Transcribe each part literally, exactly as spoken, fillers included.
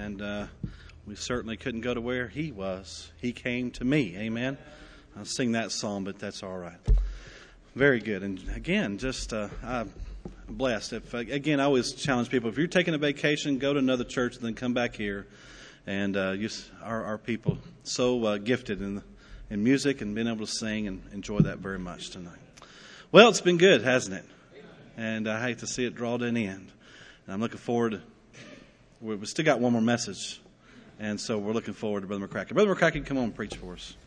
and uh, we certainly couldn't go to where He was. He came to me. Amen. I'll sing that song, but that's all right. Very good. And again, just uh, I'm blessed. If again, I always challenge people: if you're taking a vacation, go to another church, then come back here. And uh, you, our, our people so uh, gifted in in music and being able to sing, and enjoy that very much tonight. Well, it's been good, hasn't it? And I hate to see it draw to an end. And I'm looking forward to, we've still got one more message. And so we're looking forward to Brother McCracken. Brother McCracken, come on and preach for us.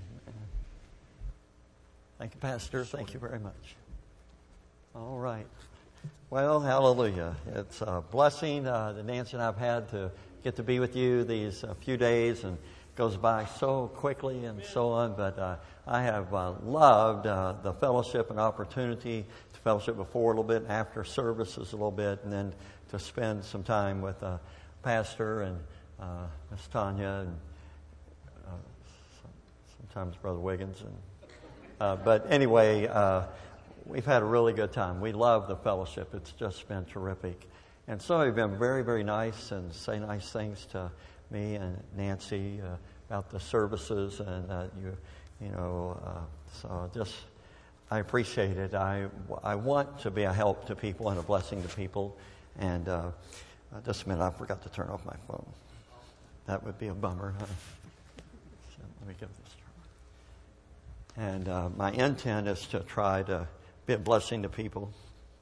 Thank you, Pastor. Thank you very much. All right. Well, hallelujah. It's a blessing uh, that Nancy and I have had to get to be with you these uh, few days, and it goes by so quickly and so on. But uh, I have uh, loved uh, the fellowship and opportunity to fellowship before a little bit, after services a little bit, and then to spend some time with uh, Pastor and uh, Miss Tanya and uh, sometimes Brother Wiggins. And uh, but anyway, uh, we've had a really good time. We love the fellowship. It's just been terrific. And some of you have been very, very nice and say nice things to me and Nancy uh, about the services, and uh, you, you know, uh, so just I appreciate it. I, I want to be a help to people and a blessing to people. And uh, just a minute, I forgot to turn off my phone. That would be a bummer. Huh? So let me give this a try. And uh, my intent is to try to be a blessing to people.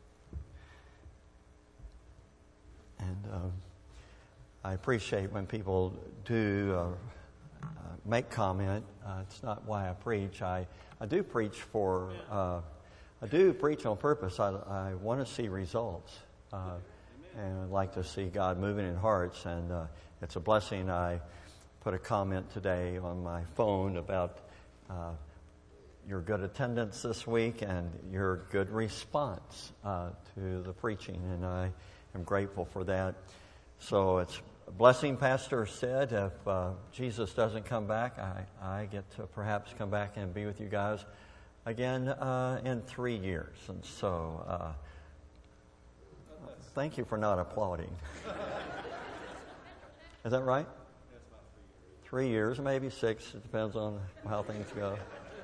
And um, I appreciate when people do uh, uh, make comment. Uh, it's not why I preach. I, I do preach for, uh, I do preach on purpose. I, I want to see results. Uh, and I'd like to see God moving in hearts. And uh, it's a blessing. I put a comment today on my phone about uh, your good attendance this week and your good response uh, to the preaching. And I I'm grateful for that. So it's a blessing, Pastor said. If uh, Jesus doesn't come back, I, I get to perhaps come back and be with you guys again uh, in three years. And so uh, thank you for not applauding. Is that right? Three years, maybe six. It depends on how things go.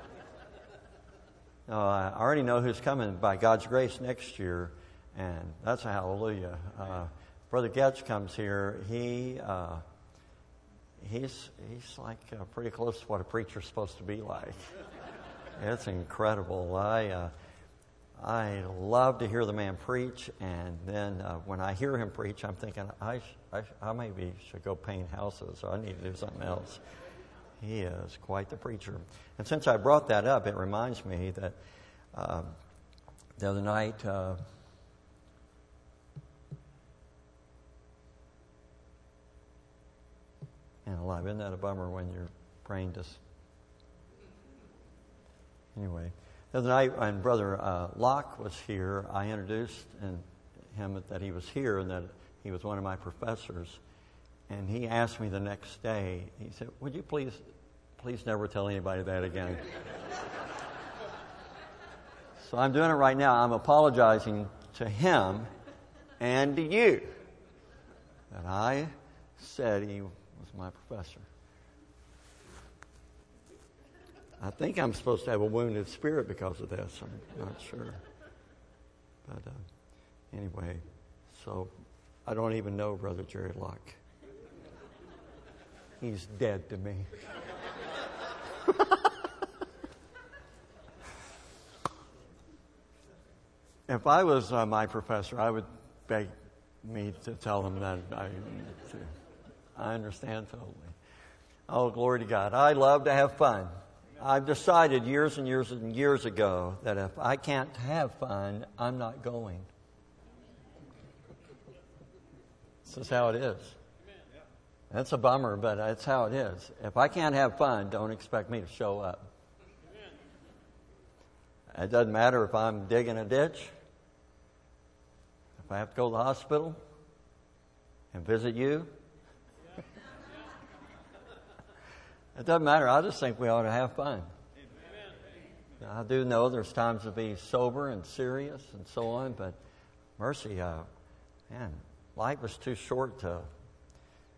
No, I already know who's coming by God's grace next year. And that's a hallelujah. Uh, Brother Getch comes here. He uh, he's he's like uh, pretty close to what a preacher's supposed to be like. It's incredible. I uh, I love to hear the man preach, and then uh, when I hear him preach, I'm thinking I sh- I, sh- I maybe should go paint houses, or I need to do something else. He is quite the preacher. And since I brought that up, it reminds me that uh, the other night. Uh, And alive. Isn't that a bummer when your brain just... Anyway, the other night when Brother uh, Locke was here, I introduced and him that he was here and that he was one of my professors. And he asked me the next day, he said, would you please, please never tell anybody that again? So I'm doing it right now. I'm apologizing to him and to you that I said he was my professor. I think I'm supposed to have a wounded spirit because of this. I'm not sure. But uh, anyway, so I don't even know Brother Jerry Locke. He's dead to me. If I was uh, my professor, I would beg me to tell him that I... To, I understand totally. Oh, glory to God. I love to have fun. I've decided years and years and years ago that if I can't have fun, I'm not going. This is how it is. That's a bummer, but that's how it is. If I can't have fun, don't expect me to show up. It doesn't matter if I'm digging a ditch, if I have to go to the hospital and visit you. It doesn't matter. I just think we ought to have fun. Amen. I do know there's times to be sober and serious and so on, but mercy, uh, man, life is too short to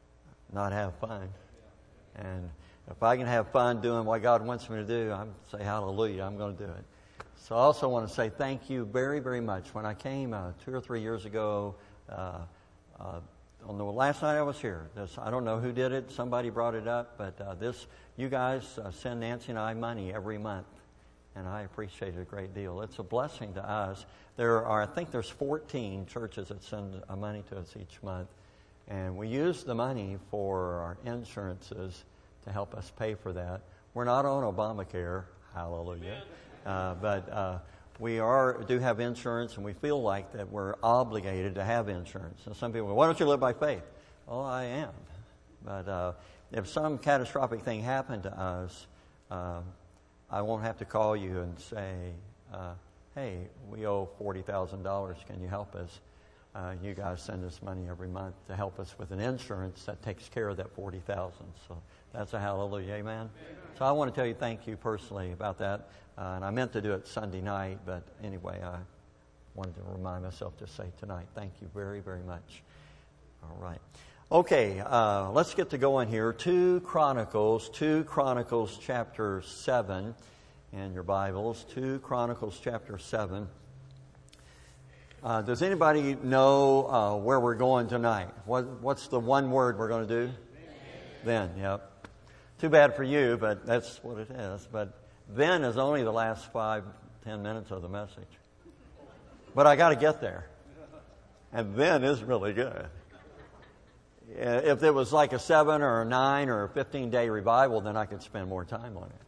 not have fun. And if I can have fun doing what God wants me to do, I'm say hallelujah, I'm going to do it. So I also want to say thank you very, very much. When I came uh, two or three years ago, uh, uh, on the last night I was here, this, I don't know who did it, somebody brought it up, but uh, this, you guys uh, send Nancy and I money every month, and I appreciate it a great deal. It's a blessing to us. There are, I think there's fourteen churches that send uh, money to us each month, and we use the money for our insurances to help us pay for that. We're not on Obamacare, hallelujah, uh, but uh, we are do have insurance, and we feel like that we're obligated to have insurance. And some people go, why don't you live by faith? Oh, I am. But uh, if some catastrophic thing happened to us, uh, I won't have to call you and say, uh, hey, we owe forty thousand dollars. Can you help us? Uh, you guys send us money every month to help us with an insurance that takes care of that forty thousand dollars. So that's a hallelujah, amen? Amen. So I want to tell you thank you personally about that. Uh, and I meant to do it Sunday night, but anyway, I wanted to remind myself to say tonight, thank you very, very much. All right. Okay, uh, let's get to going here. Two Chronicles, two Chronicles chapter seven in your Bibles. Two Chronicles chapter seven. Uh, does anybody know uh, where we're going tonight? What, what's the one word we're going to do? Then, then yep. Too bad for you, but that's what it is. But then is only the last five, ten minutes of the message. But I got to get there. And then is really good. If it was like a seven or a nine or a fifteen day revival, then I could spend more time on it.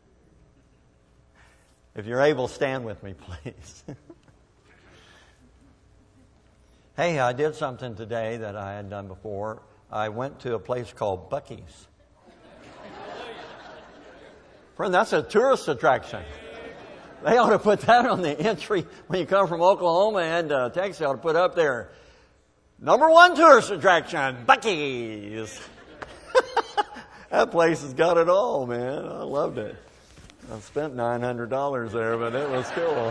If you're able, stand with me, please. Hey, I did something today that I hadn't done before. I went to a place called Buc-ee's. Friend, that's a tourist attraction. They ought to put that on the entry when you come from Oklahoma and uh, Texas. They ought to put up there, number one tourist attraction, Buc-ee's. That place has got it all, man. I loved it. I spent nine hundred dollars there, but it was cool.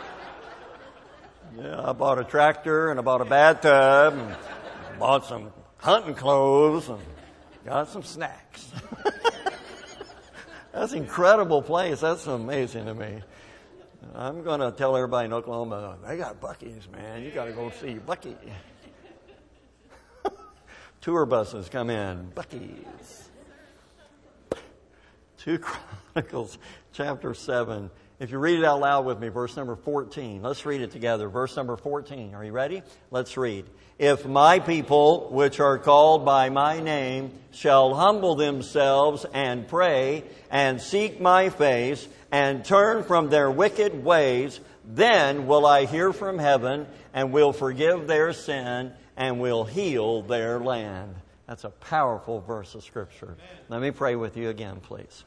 Yeah, I bought a tractor and I bought a bathtub and bought some hunting clothes and got some snacks. That's an incredible place. That's amazing to me. I'm going to tell everybody in Oklahoma, they got Buc-ee's, man. You got to go see Buc-ee. Tour buses come in, Buc-ee's. Two Chronicles chapter seven. If you read it out loud with me, verse number fourteen. Let's read it together. Verse number fourteen. Are you ready? Let's read. If my people, which are called by my name, shall humble themselves and pray and seek my face and turn from their wicked ways, then will I hear from heaven and will forgive their sin and will heal their land. That's a powerful verse of Scripture. Let me pray with you again, please.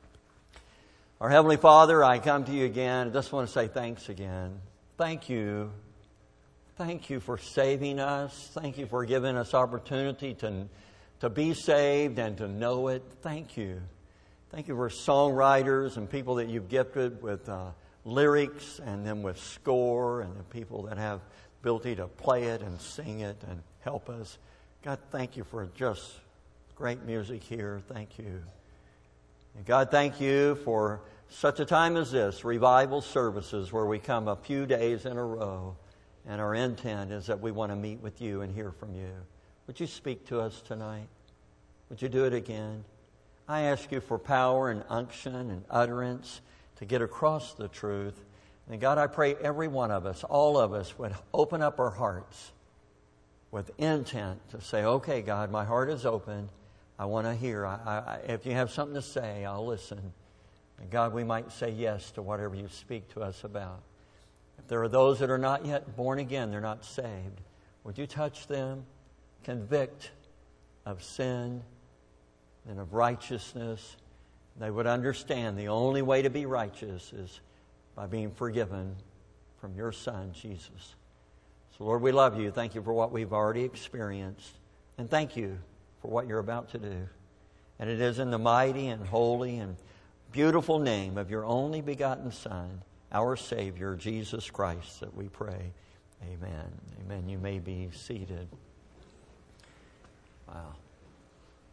Our Heavenly Father, I come to you again. I just want to say thanks again. Thank you. Thank you for saving us. Thank you for giving us opportunity to, to be saved and to know it. Thank you. Thank you for songwriters and people that you've gifted with uh, lyrics and then with score and the people that have the ability to play it and sing it and help us. God, thank you for just great music here. Thank you. And God, thank you for such a time as this, revival services where we come a few days in a row, and our intent is that we want to meet with you and hear from you. Would you speak to us tonight? Would you do it again? I ask you for power and unction and utterance to get across the truth. And God, I pray every one of us, all of us, would open up our hearts with intent to say, okay, God, my heart is open. I want to hear. I, I, if you have something to say, I'll listen. And God, we might say yes to whatever you speak to us about. If there are those that are not yet born again, they're not saved, would you touch them, convict of sin and of righteousness? They would understand the only way to be righteous is by being forgiven from your Son, Jesus. So, Lord, we love you. Thank you for what we've already experienced. And thank you for what you're about to do. And it is in the mighty and holy and beautiful name of your only begotten Son, our Savior, Jesus Christ, that we pray. Amen. Amen. You may be seated. Wow.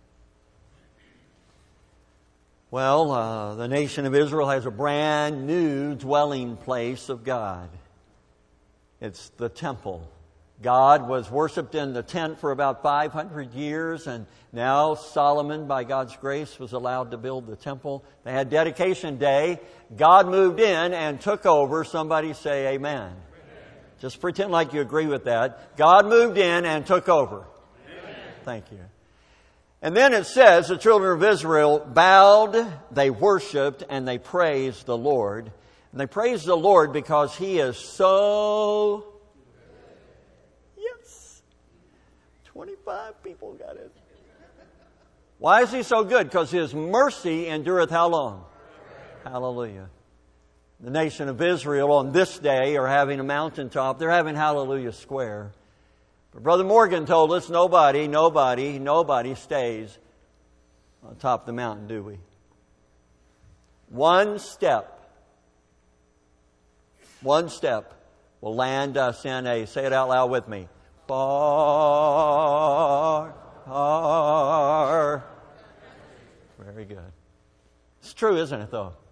Well, uh, the nation of Israel has a brand new dwelling place of God. It's the temple. God was worshipped in the tent for about five hundred years, and now Solomon, by God's grace, was allowed to build the temple. They had dedication day. God moved in and took over. Somebody say amen. Amen. Just pretend like you agree with that. God moved in and took over. Amen. Thank you. And then it says the children of Israel bowed, they worshiped, and they praised the Lord. And they praised the Lord because He is so... Yes. twenty-five people got it. Why is He so good? Because His mercy endureth how long? Hallelujah. The nation of Israel on this day are having a mountaintop. They're having Hallelujah Square. But Brother Morgan told us nobody, nobody, nobody stays on top of the mountain, do we? One step, one step will land us in a, say it out loud with me, far, far. Very good. It's true, isn't it, though?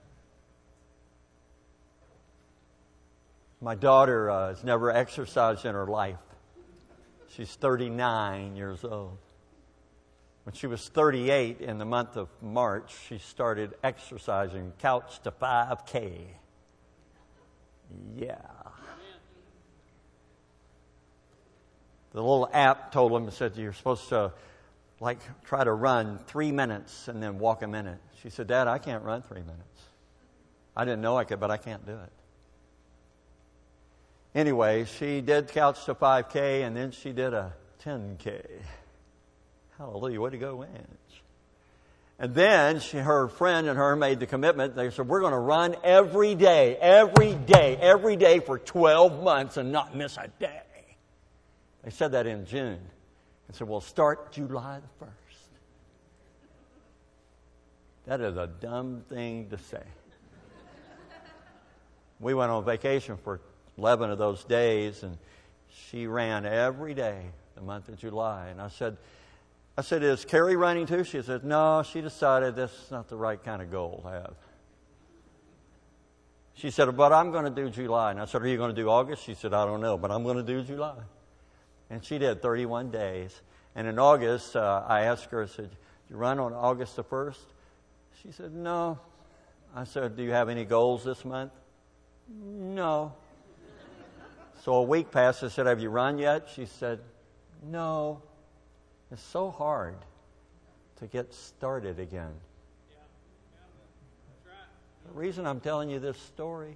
My daughter uh, has never exercised in her life. She's thirty-nine years old. When she was thirty-eight in the month of March, she started exercising couch to five K. Yeah. The little app told him, said, you're supposed to like try to run three minutes and then walk a minute. She said, Dad, I can't run three minutes. I didn't know I could, but I can't do it. Anyway, she did couch to five K, and then she did a ten K. Hallelujah, way to go, Lance. And then she, her friend and her made the commitment. They said, we're going to run every day, every day, every day for twelve months and not miss a day. They said that in June. And said, well, start July the first. That is a dumb thing to say. We went on vacation for eleven of those days, and she ran every day the month of July. And I said, I said, is Carrie running too? She said, no, she decided this is not the right kind of goal to have. She said, but I'm going to do July. And I said, are you going to do August? She said, I don't know, but I'm going to do July. And she did thirty-one days. And in August, uh, I asked her, I said, you run on August the first? She said, no. I said, do you have any goals this month? No. So a week passed. I said, have you run yet? She said, no. It's so hard to get started again. Yeah. Yeah. That's right. The reason I'm telling you this story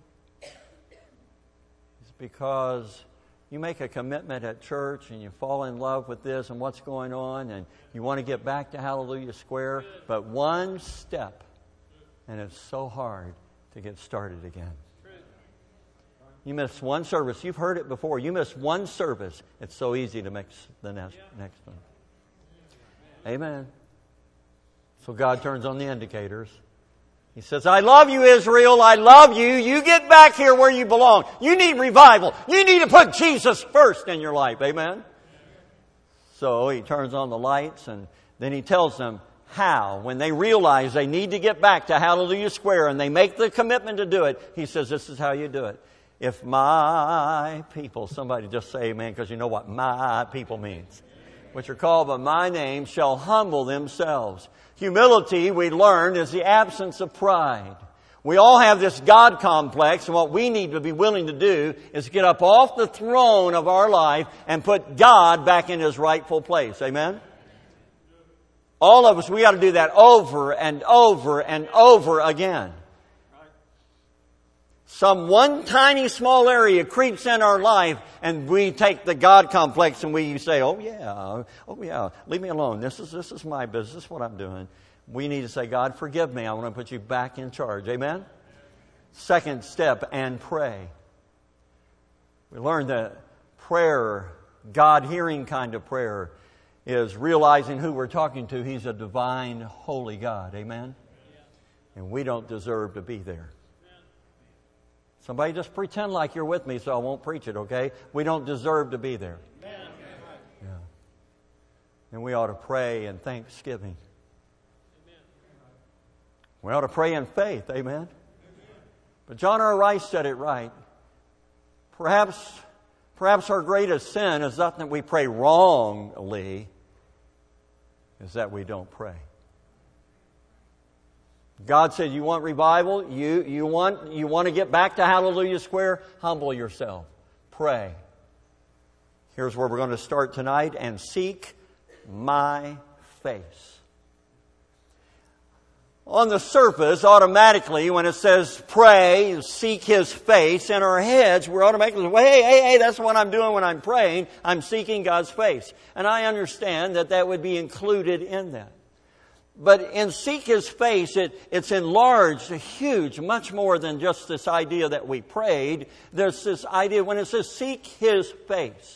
is because you make a commitment at church and you fall in love with this and what's going on, and you want to get back to Hallelujah Square, but one step, and it's so hard to get started again. You miss one service. You've heard it before. You miss one service. It's so easy to mix the next, next one. Amen. So God turns on the indicators. He says, I love you, Israel. I love you. You get back here where you belong. You need revival. You need to put Jesus first in your life. Amen. So He turns on the lights, and then He tells them how. When they realize they need to get back to Hallelujah Square and they make the commitment to do it, He says, this is how you do it. If my people, somebody just say amen, because you know what my people means, which are called by my name, shall humble themselves. Humility, we learned, is the absence of pride. We all have this God complex, and what we need to be willing to do is get up off the throne of our life and put God back in His rightful place. Amen? All of us, we got to do that over and over and over again. Some one tiny small area creeps in our life, and we take the God complex and we say, oh yeah, oh yeah, leave me alone. This is, this is my business. This is what I'm doing. We need to say, God, forgive me. I want to put you back in charge. Amen? Second step, and pray. We learned that prayer, God-hearing kind of prayer, is realizing who we're talking to. He's a divine, holy God. Amen? And we don't deserve to be there. Somebody just pretend like you're with me so I won't preach it, okay? We don't deserve to be there. Yeah. And we ought to pray in thanksgiving. We ought to pray in faith, amen? But John R. Rice said it right. Perhaps, perhaps our greatest sin is not that we pray wrongly, is that we don't pray. God said, you want revival? You, you, want, you want to get back to Hallelujah Square? Humble yourself. Pray. Here's where we're going to start tonight. And seek my face. On the surface, automatically, when it says pray, seek His face, in our heads, we're automatically, well, hey, hey, hey, that's what I'm doing when I'm praying. I'm seeking God's face. And I understand that that would be included in that. But in seek His face, it, it's enlarged, huge, much more than just this idea that we prayed. There's this idea when it says seek His face.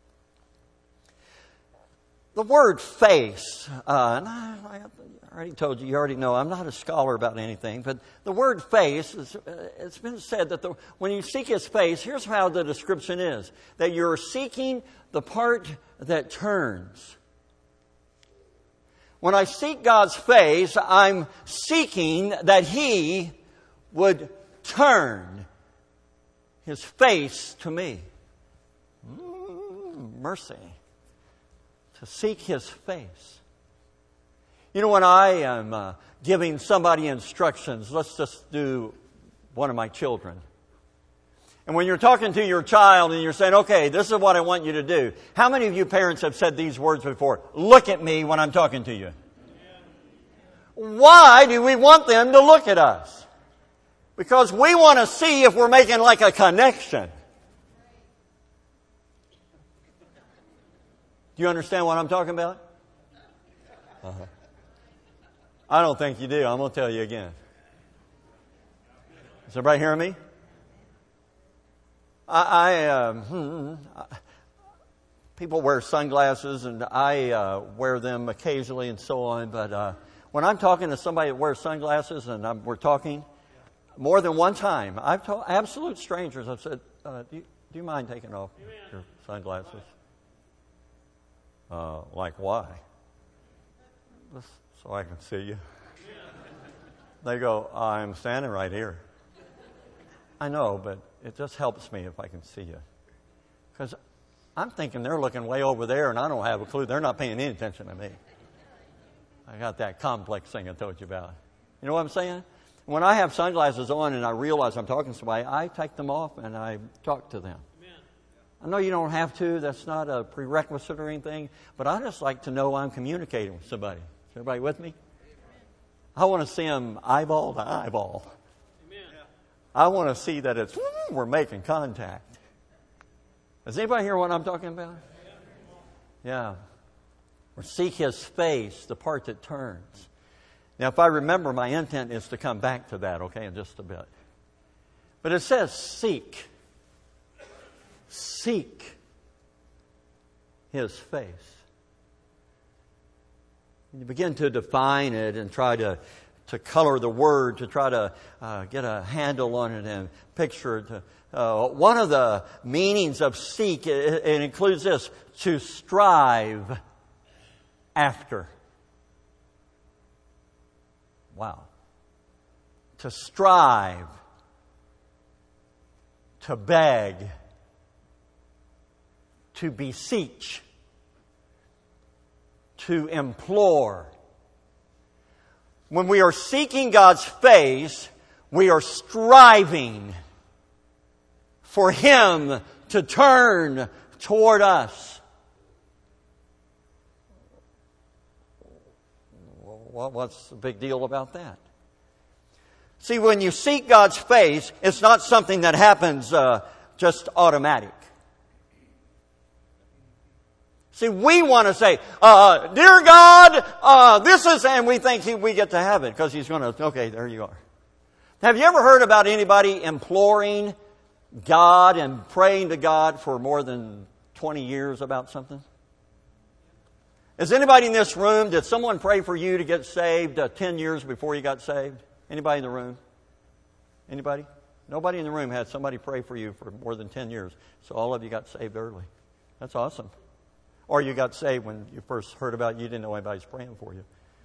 The word face, uh, and I, I already told you, you already know, I'm not a scholar about anything, but the word face, is, uh, it's been said that the, when you seek His face, here's how the description is, that you're seeking the part that turns. When I seek God's face, I'm seeking that He would turn His face to me. Mm, mercy. To seek His face. You know, when I am uh, giving somebody instructions, let's just do one of my children. And when you're talking to your child and you're saying, okay, this is what I want you to do. How many of you parents have said these words before? Look at me when I'm talking to you. Why do we want them to look at us? Because we want to see if we're making like a connection. Do you understand what I'm talking about? Uh-huh. I don't think you do. I'm going to tell you again. Is everybody hearing me? I, I um, hmm, people wear sunglasses, and I uh, wear them occasionally and so on. But uh, when I'm talking to somebody that wears sunglasses, and I'm, we're talking more than one time, I've told absolute strangers. I've said, uh, do, you, "Do you mind taking off your sunglasses?" Uh, like why? Just so I can see you. They go, I'm standing right here. I know, but it just helps me if I can see you. Because I'm thinking they're looking way over there and I don't have a clue. They're not paying any attention to me. I got that complex thing I told you about. You know what I'm saying? When I have sunglasses on and I realize I'm talking to somebody, I take them off and I talk to them. I know you don't have to. That's not a prerequisite or anything. But I just like to know I'm communicating with somebody. Is everybody with me? I want to see them eyeball to eyeball. Amen. I want to see that it's, we're making contact. Does anybody hear what I'm talking about? Yeah. Or seek His face, the part that turns. Now, if I remember, my intent is to come back to that, okay, in just a bit. But it says seek. Seek His face. And you begin to define it and try to, to color the word, to try to uh, get a handle on it and picture it. Uh, one of the meanings of seek, it, it includes this, to strive after. Wow. To strive. To beg. To beseech, to implore. When we are seeking God's face, we are striving for Him to turn toward us. What's the big deal about that? See, when you seek God's face, it's not something that happens uh, just automatic. See, we want to say, uh, dear God, uh, this is, and we think he, we get to have it because He's going to, okay, there you are. Have you ever heard about anybody imploring God and praying to God for more than twenty years about something? Is anybody in this room, did someone pray for you to get saved uh, ten years before you got saved? Anybody in the room? Anybody? Nobody in the room had somebody pray for you for more than ten years. So all of you got saved early. That's awesome. Or you got saved when you first heard about it, you didn't know anybody's praying for you.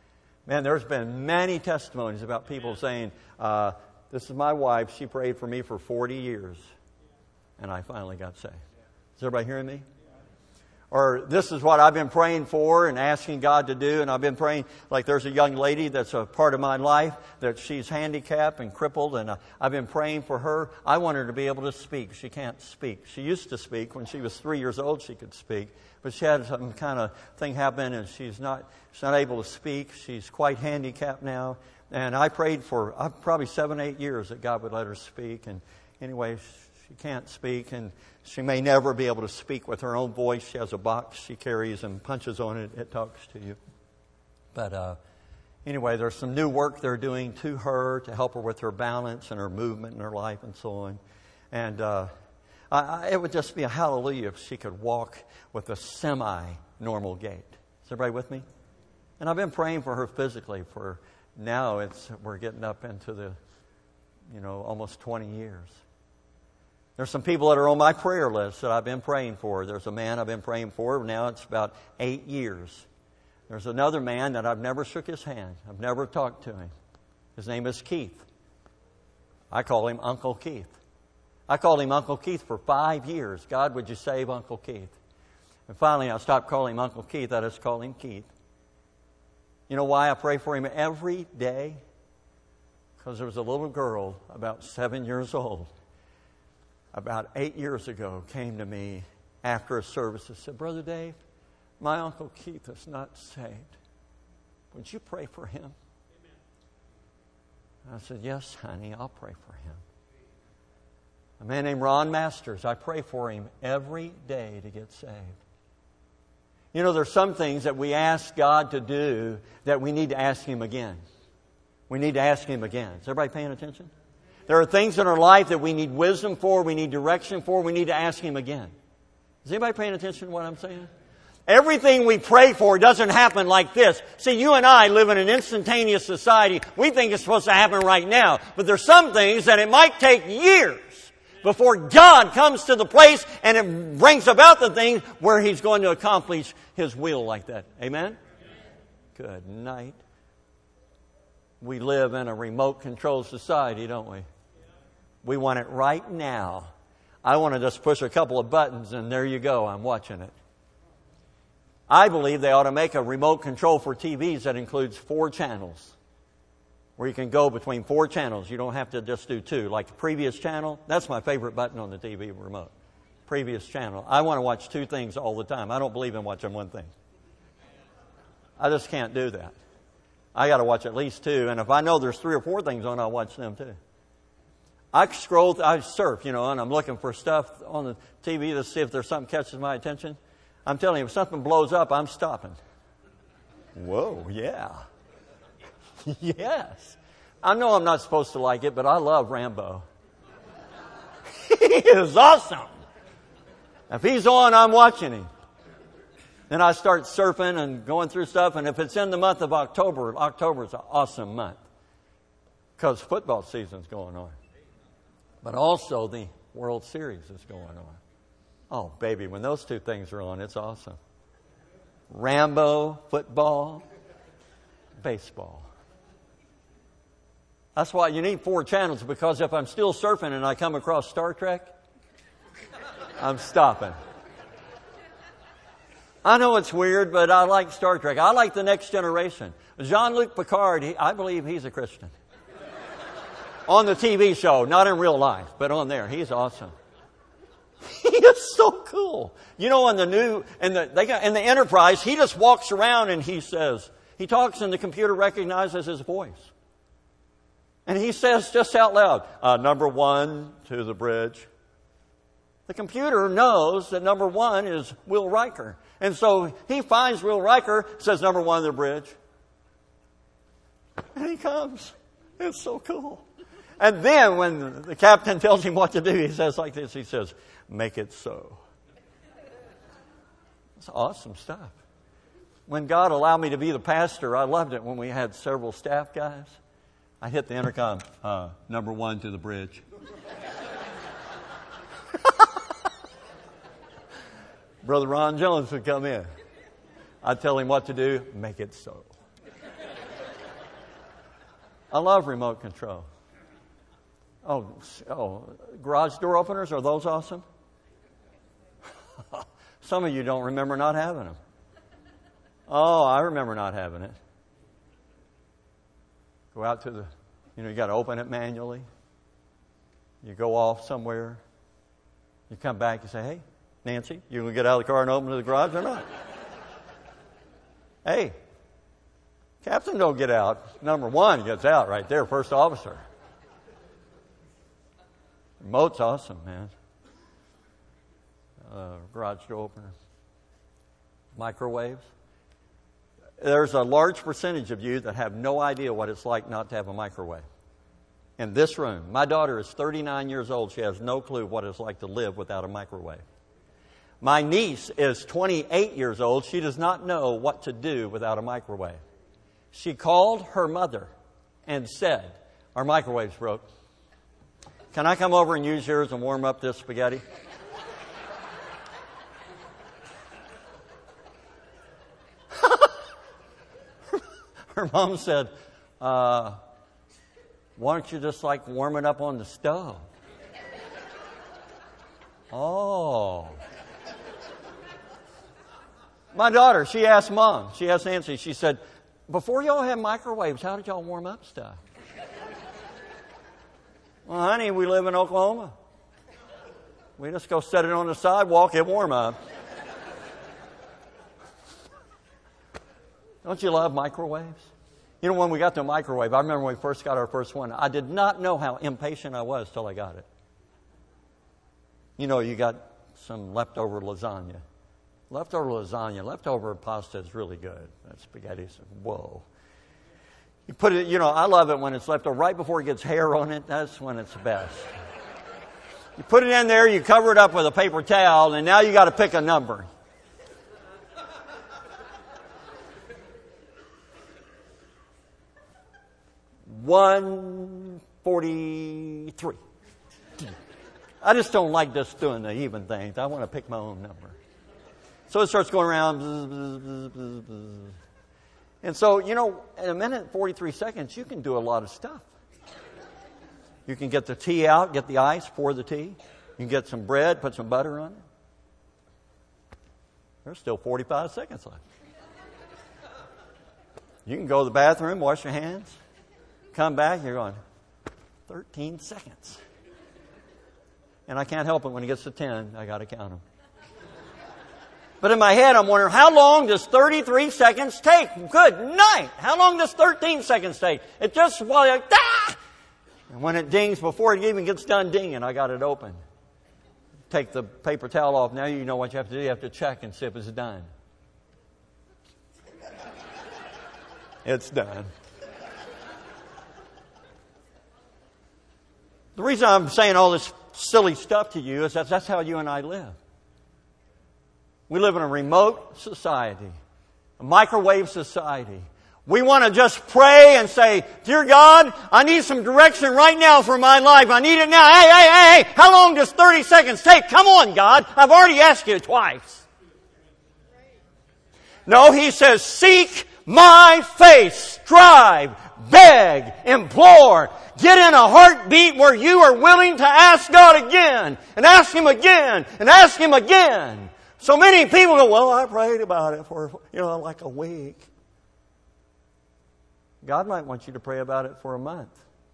Man, there's been many testimonies about people saying, uh, this is my wife, she prayed for me for forty years, and I finally got saved. Is everybody hearing me? Or this is what I've been praying for and asking God to do, and I've been praying, like there's a young lady that's a part of my life, that she's handicapped and crippled, and I've been praying for her. I want her to be able to speak. She can't speak. She used to speak. When she was three years old, she could speak. But she had some kind of thing happen, and she's not, she's not able to speak. She's quite handicapped now. And I prayed for uh, probably seven, eight years that God would let her speak. And anyway, she can't speak, and she may never be able to speak with her own voice. She has a box she carries and punches on it. It talks to you. But uh, anyway, there's some new work they're doing to her to help her with her balance and her movement in her life and so on. And uh, I, I, it would just be a hallelujah if she could walk with a semi-normal gait. Is everybody with me? And I've been praying for her physically for now. It's we're getting up into the, you know, almost twenty years. There's some people that are on my prayer list that I've been praying for. There's a man I've been praying for. Now it's about eight years. There's another man that I've never shook his hand. I've never talked to him. His name is Keith. I call him Uncle Keith. I called him Uncle Keith for five years. God, would you save Uncle Keith? And finally, I stopped calling him Uncle Keith. I just call him Keith. You know why I pray for him every day? Because there was a little girl about seven years old, about eight years ago, came to me after a service and said, Brother Dave, my Uncle Keith is not saved. Would you pray for him? Amen. I said, yes, honey, I'll pray for him. A man named Ron Masters, I pray for him every day to get saved. You know, there's some things that we ask God to do that we need to ask Him again. We need to ask Him again. Is everybody paying attention? There are things in our life that we need wisdom for, we need direction for, we need to ask Him again. Is anybody paying attention to what I'm saying? Everything we pray for doesn't happen like this. See, you and I live in an instantaneous society. We think it's supposed to happen right now. But there's some things that it might take years before God comes to the place and it brings about the thing where He's going to accomplish His will like that. Amen? Good night. We live in a remote-controlled society, don't we? We want it right now. I want to just push a couple of buttons and there you go. I'm watching it. I believe they ought to make a remote control for T Vs that includes four channels, where you can go between four channels. You don't have to just do two. Like the previous channel, that's my favorite button on the T V remote. Previous channel. I want to watch two things all the time. I don't believe in watching one thing. I just can't do that. I got to watch at least two, and if I know there's three or four things on, I'll watch them too. I scroll, I surf, you know, and I'm looking for stuff on the T V to see if there's something catches my attention. I'm telling you, if something blows up, I'm stopping. Whoa, yeah. Yes. I know I'm not supposed to like it, but I love Rambo. He is awesome. If he's on, I'm watching him. Then I start surfing and going through stuff, and if it's in the month of October, October is an awesome month because football season's going on. But also the World Series is going on. Oh, baby, when those two things are on, it's awesome. Rambo, football, baseball. That's why you need four channels, because if I'm still surfing and I come across Star Trek, I'm stopping. I know it's weird, but I like Star Trek. I like The Next Generation. Jean-Luc Picard, he, I believe he's a Christian. On the T V show, not in real life, but on there. He's awesome. He is so cool. You know, in the new, in the, they got, in the Enterprise, he just walks around and he says, he talks and the computer recognizes his voice. And he says just out loud, uh, number one to the bridge. The computer knows that number one is Will Riker. And so he finds Will Riker, says number one to the bridge. And he comes. It's so cool. And then when the captain tells him what to do, he says like this, he says, make it so. It's awesome stuff. When God allowed me to be the pastor, I loved it when we had several staff guys. I hit the intercom, uh, number one to the bridge. Brother Ron Jones would come in. I'd tell him what to do, make it so. I love remote control. Oh, oh, garage door openers, are those awesome? Some of you don't remember not having them. Oh, I remember not having it. Go out to the, you know, you got to open it manually. You go off somewhere. You come back, you say, hey, Nancy, you going to get out of the car and open to the garage or not? Hey, Captain don't get out. Number one gets out right there, first officer. Remote's awesome, man. Uh, garage door opener. Microwaves. There's a large percentage of you that have no idea what it's like not to have a microwave. In this room, my daughter is thirty-nine years old. She has no clue what it's like to live without a microwave. My niece is twenty-eight years old. She does not know what to do without a microwave. She called her mother and said, our microwave's broke. Can I come over and use yours and warm up this spaghetti? Her mom said, uh, why don't you just like warm it up on the stove? Oh. My daughter, she asked Mom, she asked Nancy, she said, before y'all had microwaves, how did y'all warm up stuff? Well, honey, we live in Oklahoma. We just go set it on the sidewalk and warm up. Don't you love microwaves? You know, when we got the microwave, I remember when we first got our first one, I did not know how impatient I was till I got it. You know, you got some leftover lasagna. Leftover lasagna, leftover pasta is really good. That spaghetti's, whoa. You put it, you know, I love it when it's left over right before it gets hair on it. That's when it's the best. You put it in there, you cover it up with a paper towel, and now you got to pick a number. one forty-three. I just don't like just doing the even things. I want to pick my own number. So it starts going around. Bzz, bzz, bzz, bzz, bzz. And so, you know, in a minute and forty-three seconds, you can do a lot of stuff. You can get the tea out, get the ice, pour the tea. You can get some bread, put some butter on it. There's still forty-five seconds left. You can go to the bathroom, wash your hands, come back, you're going, thirteen seconds. And I can't help it when it gets to ten, I got to count them. But in my head, I'm wondering, how long does thirty-three seconds take? Good night. How long does thirteen seconds take? It just, well, like, ah! And when it dings, before it even gets done dinging, I got it open. Take the paper towel off. Now you know what you have to do. You have to check and see if it's done. It's done. The reason I'm saying all this silly stuff to you is that that's how you and I live. We live in a remote society, a microwave society. We want to just pray and say, Dear God, I need some direction right now for my life. I need it now. Hey, hey, hey, hey, how long does thirty seconds take? Come on, God. I've already asked you twice. No, He says, seek my face, strive, beg, implore. Get in a heartbeat where you are willing to ask God again and ask Him again and ask Him again. So many people go, well, I prayed about it for, you know, like a week. God might want you to pray about it for a month.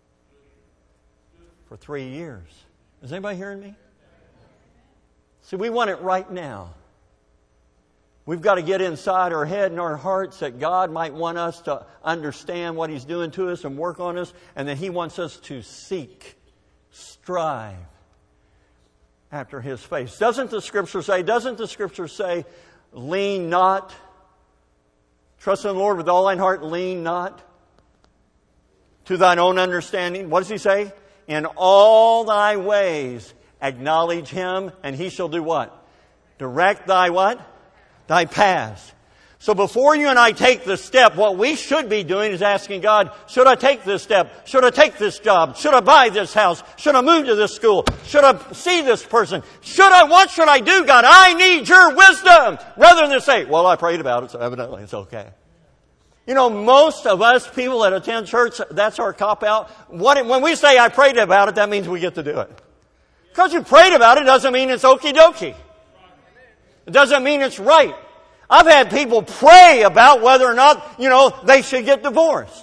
For three years. Is anybody hearing me? See, we want it right now. We've got to get inside our head and our hearts that God might want us to understand what He's doing to us and work on us, and that He wants us to seek, strive after His face. Doesn't the Scripture say, doesn't the Scripture say, lean not, trust in the Lord with all thine heart, lean not to thine own understanding? What does He say? In all thy ways acknowledge Him, and He shall do what? Direct thy what? Thy paths. So before you and I take this step, what we should be doing is asking God, should I take this step? Should I take this job? Should I buy this house? Should I move to this school? Should I see this person? Should I, what should I do, God? I need your wisdom. Rather than say, well, I prayed about it, so evidently it's okay. You know, most of us people that attend church, that's our cop-out. What, when we say I prayed about it, that means we get to do it. Because you prayed about it doesn't mean it's okie dokie. It doesn't mean it's right. I've had people pray about whether or not, you know, they should get divorced.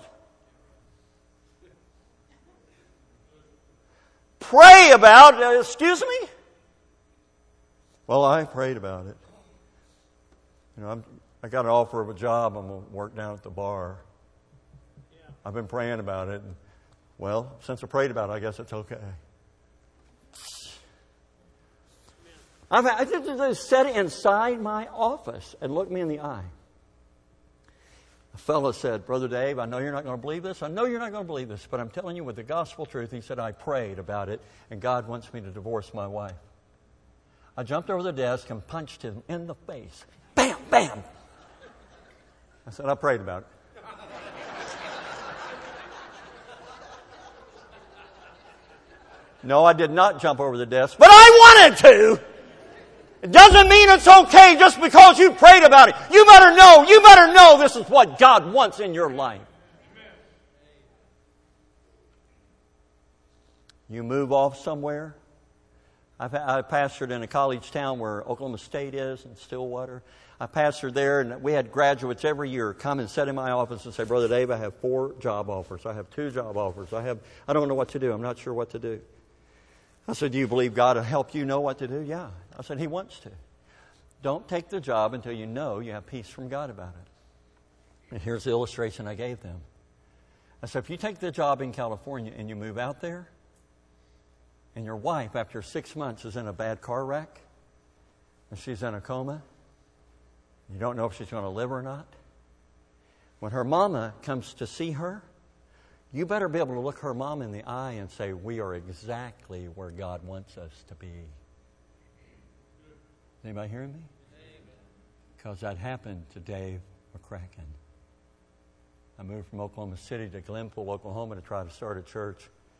Pray about, uh, excuse me? Well, I prayed about it. You know, I'm, I got an offer of a job. I'm going to work down at the bar. I've been praying about it. And, well, since I prayed about it, I guess it's okay. I've, I just sat inside my office and looked me in the eye. A fellow said, Brother Dave, I know you're not going to believe this. I know you're not going to believe this, but I'm telling you with the gospel truth. He said, I prayed about it, and God wants me to divorce my wife. I jumped over the desk and punched him in the face. Bam, bam. I said, I prayed about it. No, I did not jump over the desk, but I wanted to. It doesn't mean it's okay just because you prayed about it. You better know, you better know this is what God wants in your life. You move off somewhere. I've, I pastored in a college town where Oklahoma State is, in Stillwater. I pastored there, and we had graduates every year come and sit in my office and say, Brother Dave, I have four job offers. I have two job offers. I have, I don't know what to do. I'm not sure what to do. I said, do you believe God will help you know what to do? Yeah. I said, He wants to. Don't take the job until you know you have peace from God about it. And here's the illustration I gave them. I said, if you take the job in California and you move out there, and your wife, after six months, is in a bad car wreck, and she's in a coma, you don't know if she's going to live or not. When her mama comes to see her, you better be able to look her mom in the eye and say, we are exactly where God wants us to be. Anybody hearing me? Because that happened to Dave McCracken. I moved from Oklahoma City to Glenpool, Oklahoma to try to start a church.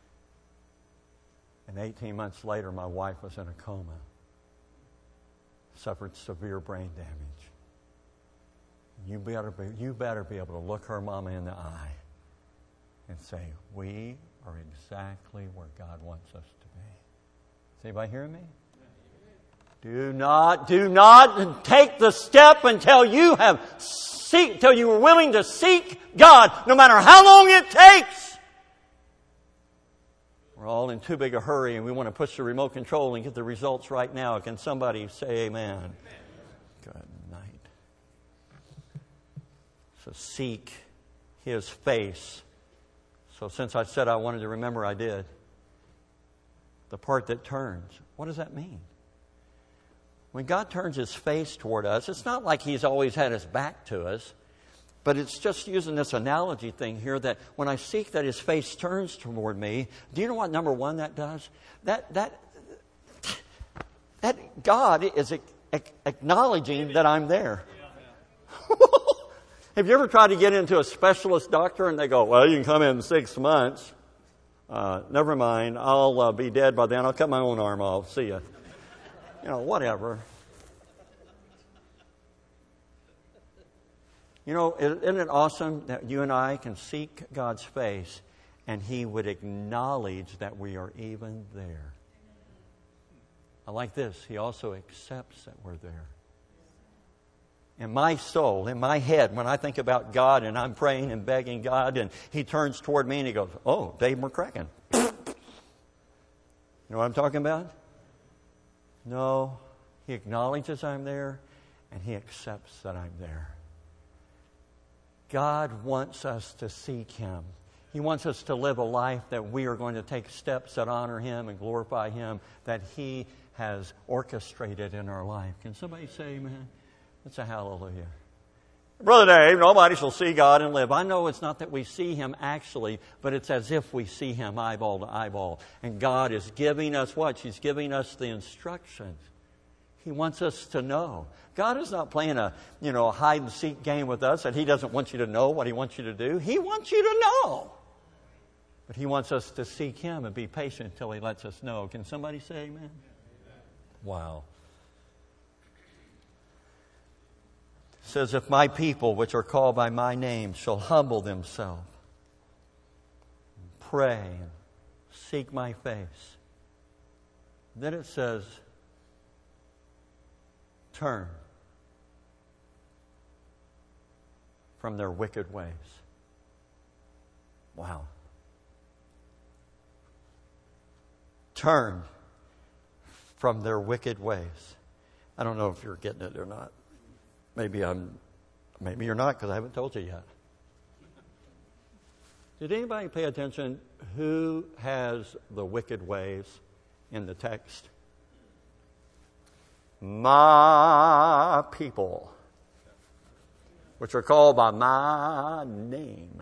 And eighteen months later, my wife was in a coma. Suffered severe brain damage. You better be, you better be able to look her mama in the eye and say, we are exactly where God wants us to be. Is anybody hearing me? Do not, do not take the step until you have seek, until you are willing to seek God, no matter how long it takes. We're all in too big a hurry and we want to push the remote control and get the results right now. Can somebody say amen? Amen. Good night. So seek His face. So since I said I wanted to remember, I did. The part that turns. What does that mean? When God turns His face toward us, it's not like He's always had His back to us, but it's just using this analogy thing here that when I seek that His face turns toward me, do you know what number one that does? That that that God is acknowledging that I'm there. Have you ever tried to get into a specialist doctor and they go, well, you can come in six months. Uh, never mind, I'll uh, be dead by then. I'll cut my own arm off. See ya. You know, whatever. You know, isn't it awesome that you and I can seek God's face and He would acknowledge that we are even there? I like this. He also accepts that we're there. In my soul, in my head, when I think about God and I'm praying and begging God and He turns toward me and He goes, oh, Dave McCracken. You know what I'm talking about? No, He acknowledges I'm there and He accepts that I'm there. God wants us to seek Him. He wants us to live a life that we are going to take steps that honor Him and glorify Him, that He has orchestrated in our life. Can somebody say amen? It's a hallelujah. Brother Dave, nobody shall see God and live. I know it's not that we see Him actually, but it's as if we see Him eyeball to eyeball. And God is giving us what? He's giving us the instructions. He wants us to know. God is not playing a, you know, a hide and seek game with us that He doesn't want you to know what He wants you to do. He wants you to know. But He wants us to seek Him and be patient until He lets us know. Can somebody say amen? Wow. says, if my people, which are called by my name, shall humble themselves, pray, and seek my face. Then it says, turn from their wicked ways. Wow. Turn from their wicked ways. I don't know if you're getting it or not. Maybe I'm. Maybe you're not, because I haven't told you yet. Did anybody pay attention who has the wicked ways in the text? My people, which are called by my name,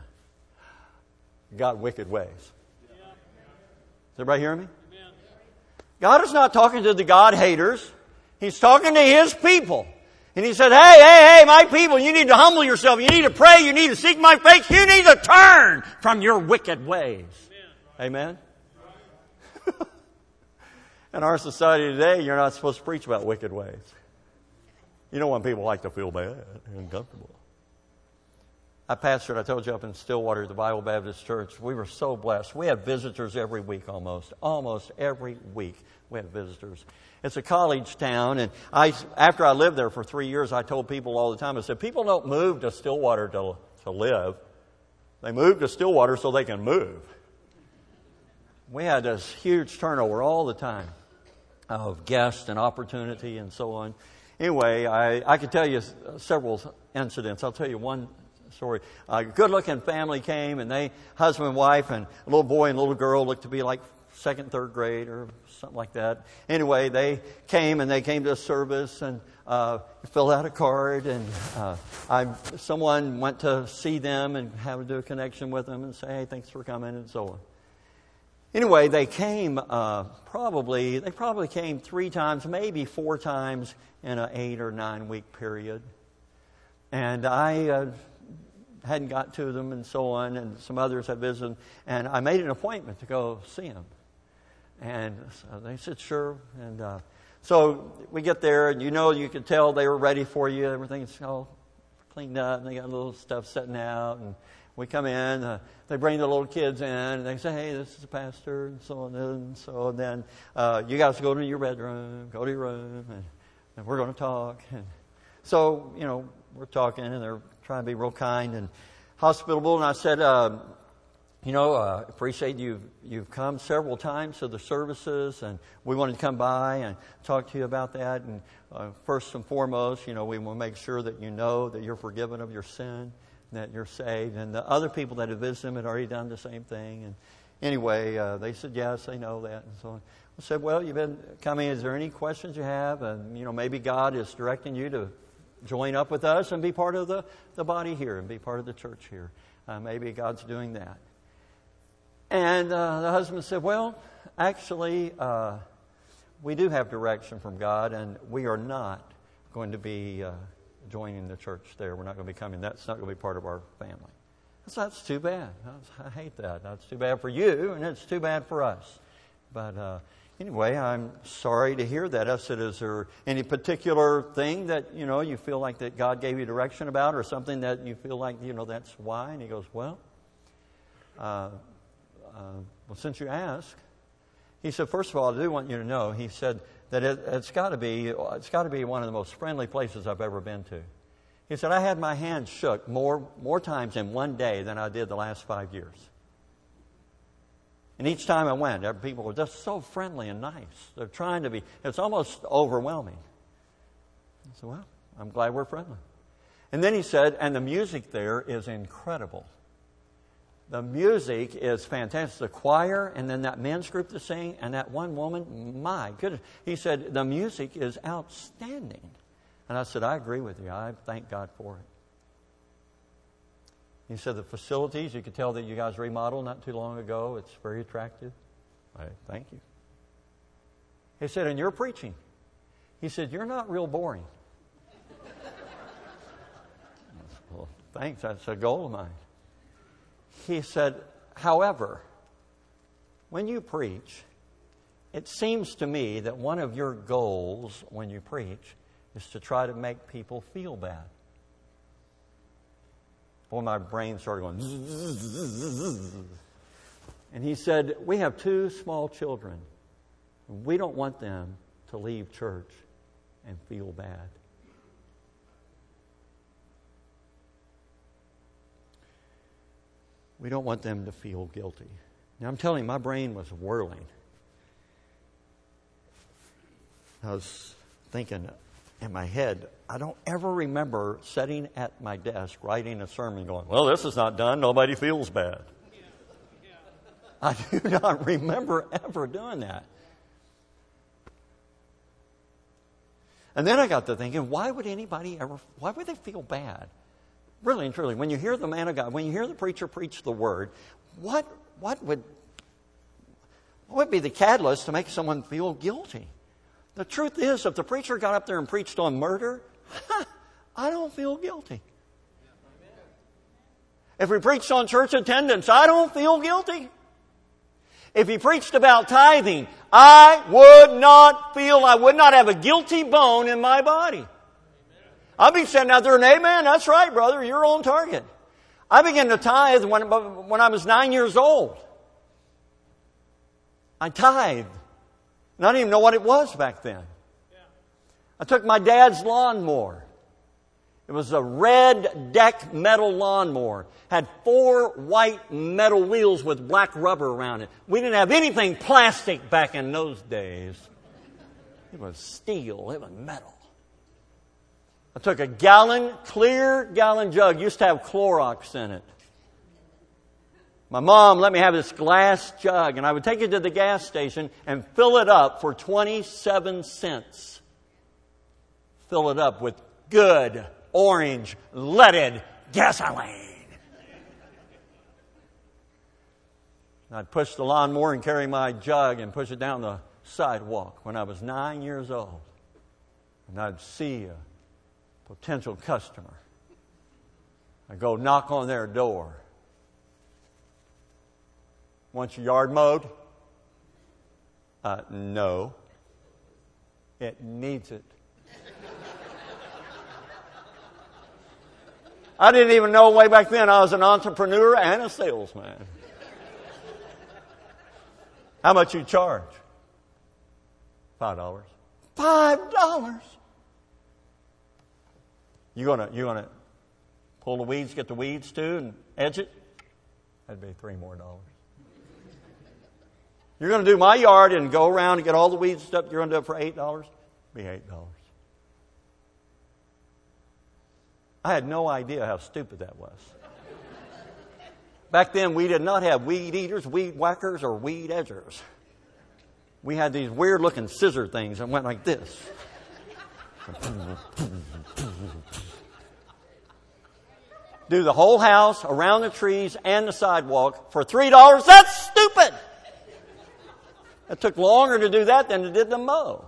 got wicked ways. Is everybody hearing me? God is not talking to the God haters. He's talking to His people. And He said, hey, hey, hey, my people, you need to humble yourself. You need to pray. You need to seek my face. You need to turn from your wicked ways. Amen? Amen? In our society today, you're not supposed to preach about wicked ways. You don't want people like to feel bad and uncomfortable. I pastored, I told you, up in Stillwater, the Bible Baptist Church. We were so blessed. We had visitors every week almost. Almost every week we had visitors. It's a college town, and I, after I lived there for three years, I told people all the time, I said, people don't move to Stillwater to, to live. They move to Stillwater so they can move. We had this huge turnover all the time of guests and opportunity and so on. Anyway, I, I could tell you several incidents. I'll tell you one story. A good-looking family came, and they, husband and wife, and a little boy and a little girl, looked to be like second, third grade or something like that. Anyway, they came, and they came to a service and uh, filled out a card, and uh, I, someone went to see them and have to do a connection with them and say, hey, thanks for coming, and so on. Anyway, they came uh, probably, they probably came three times, maybe four times in an eight or nine week period. And I uh, hadn't got to them and so on, and some others had visited, and I made an appointment to go see them. And so they said, sure. And uh, so we get there, and you know, you could tell they were ready for you. Everything's all cleaned up, and they got a little stuff setting out, and we come in, uh, they bring the little kids in, and they say, hey, this is the pastor, and so on, and so and then uh, you guys go to your bedroom, go to your room, and, and we're going to talk. And so, you know, we're talking, and they're trying to be real kind and hospitable. And I said, uh, you know, uh, appreciate you, you've come several times to the services, and we wanted to come by and talk to you about that. And uh, first and foremost, you know, we want to make sure that you know that you're forgiven of your sin, that you're saved. And the other people that had visited him had already done the same thing. And anyway, uh, they said, yes, they know that, and so on. I said, well, you've been coming. Is there any questions you have? And, you know, maybe God is directing you to join up with us and be part of the, the body here and be part of the church here. Uh, maybe God's doing that. And uh, the husband said, well, actually, uh, we do have direction from God, and we are not going to be uh, joining the church there. We're not going to be coming. That's not going to be part of our family. So that's too bad. I hate that. That's too bad for you, and it's too bad for us. But uh, anyway, I'm sorry to hear that. I said, is there any particular thing that, you know, you feel like that God gave you direction about, or something that you feel like, you know, that's why? And he goes, well, uh, uh, well, since you ask, he said, first of all, I do want you to know, he said that it, it's got to be, it's got to be one of the most friendly places I've ever been to. He said, I had my hand shook more, more times in one day than I did the last five years. And each time I went, people were just so friendly and nice. They're trying to be, it's almost overwhelming. I said, well, I'm glad we're friendly. And then he said, and the music there is incredible. The music is fantastic. The choir, and then that men's group to sing, and that one woman, my goodness. He said, the music is outstanding. And I said, I agree with you. I thank God for it. He said, the facilities, you could tell that you guys remodeled not too long ago. It's very attractive. I thank you. He said, and you're preaching. He said, you're not real boring. Well, thanks. That's a goal of mine. He said, however, when you preach, it seems to me that one of your goals when you preach is to try to make people feel bad. Boy, my brain started going. And he said, we have two small children. We don't want them to leave church and feel bad. We don't want them to feel guilty. Now, I'm telling you, my brain was whirling. I was thinking in my head, I don't ever remember sitting at my desk writing a sermon going, well, this is not done. Nobody feels bad. I do not remember ever doing that. And then I got to thinking, why would anybody ever, why would they feel bad? Really and truly, when you hear the man of God, when you hear the preacher preach the word, what what would what would be the catalyst to make someone feel guilty? The truth is, if the preacher got up there and preached on murder, I don't feel guilty. If he preached on church attendance, I don't feel guilty. If he preached about tithing, I would not feel, I would not have a guilty bone in my body. I'll be sitting out there and, amen, that's right, brother, you're on target. I began to tithe when, when I was nine years old. I tithed. And I didn't even know what it was back then. I took my dad's lawnmower. It was a red deck metal lawnmower. Had four white metal wheels with black rubber around it. We didn't have anything plastic back in those days. It was steel. It was metal. I took a gallon, clear gallon jug. Used to have Clorox in it. My mom let me have this glass jug, and I would take it to the gas station and fill it up for twenty-seven cents. Fill it up with good, orange, leaded gasoline. I'd push the lawnmower and carry my jug and push it down the sidewalk when I was nine years old. And I'd see a potential customer. I'd go knock on their door. Want your yard mowed? Uh, no. It needs it. I didn't even know way back then I was an entrepreneur and a salesman. How much you charge? Five dollars. Five dollars. You gonna you gonna pull the weeds, get the weeds too, and edge it? That'd be three more dollars. You're gonna do my yard and go around and get all the weeds and stuff. You're gonna do it for eight dollars. Be eight dollars. I had no idea how stupid that was. Back then, we did not have weed eaters, weed whackers, or weed edgers. We had these weird-looking scissor things that went like this. Do the whole house, around the trees, and the sidewalk for three dollars. That's stupid! It took longer to do that than it did to mow.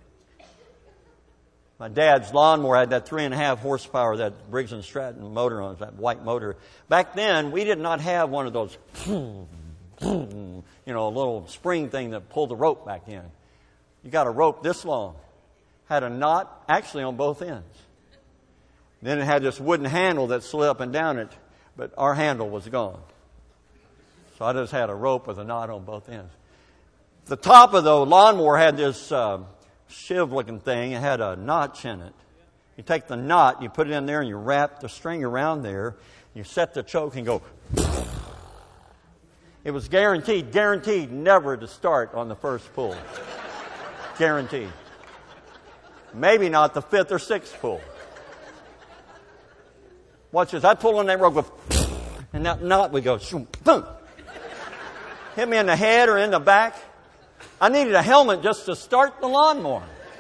My dad's lawnmower had that three and a half horsepower, that Briggs and Stratton motor on it, that white motor. Back then, we did not have one of those, you know, a little spring thing that pulled the rope back in. You got a rope this long. Had a knot actually on both ends. Then it had this wooden handle that slid up and down it, but our handle was gone. So I just had a rope with a knot on both ends. The top of the lawnmower had this uh, shiv-looking thing. It had a notch in it. You take the knot, you put it in there, and you wrap the string around there. You set the choke and go. It was guaranteed, guaranteed never to start on the first pull. Guaranteed. Maybe not the fifth or sixth pull. Watch this. I'd pull on that rope, and that knot would go, boom. Hit me in the head or in the back. I needed a helmet just to start the lawnmower.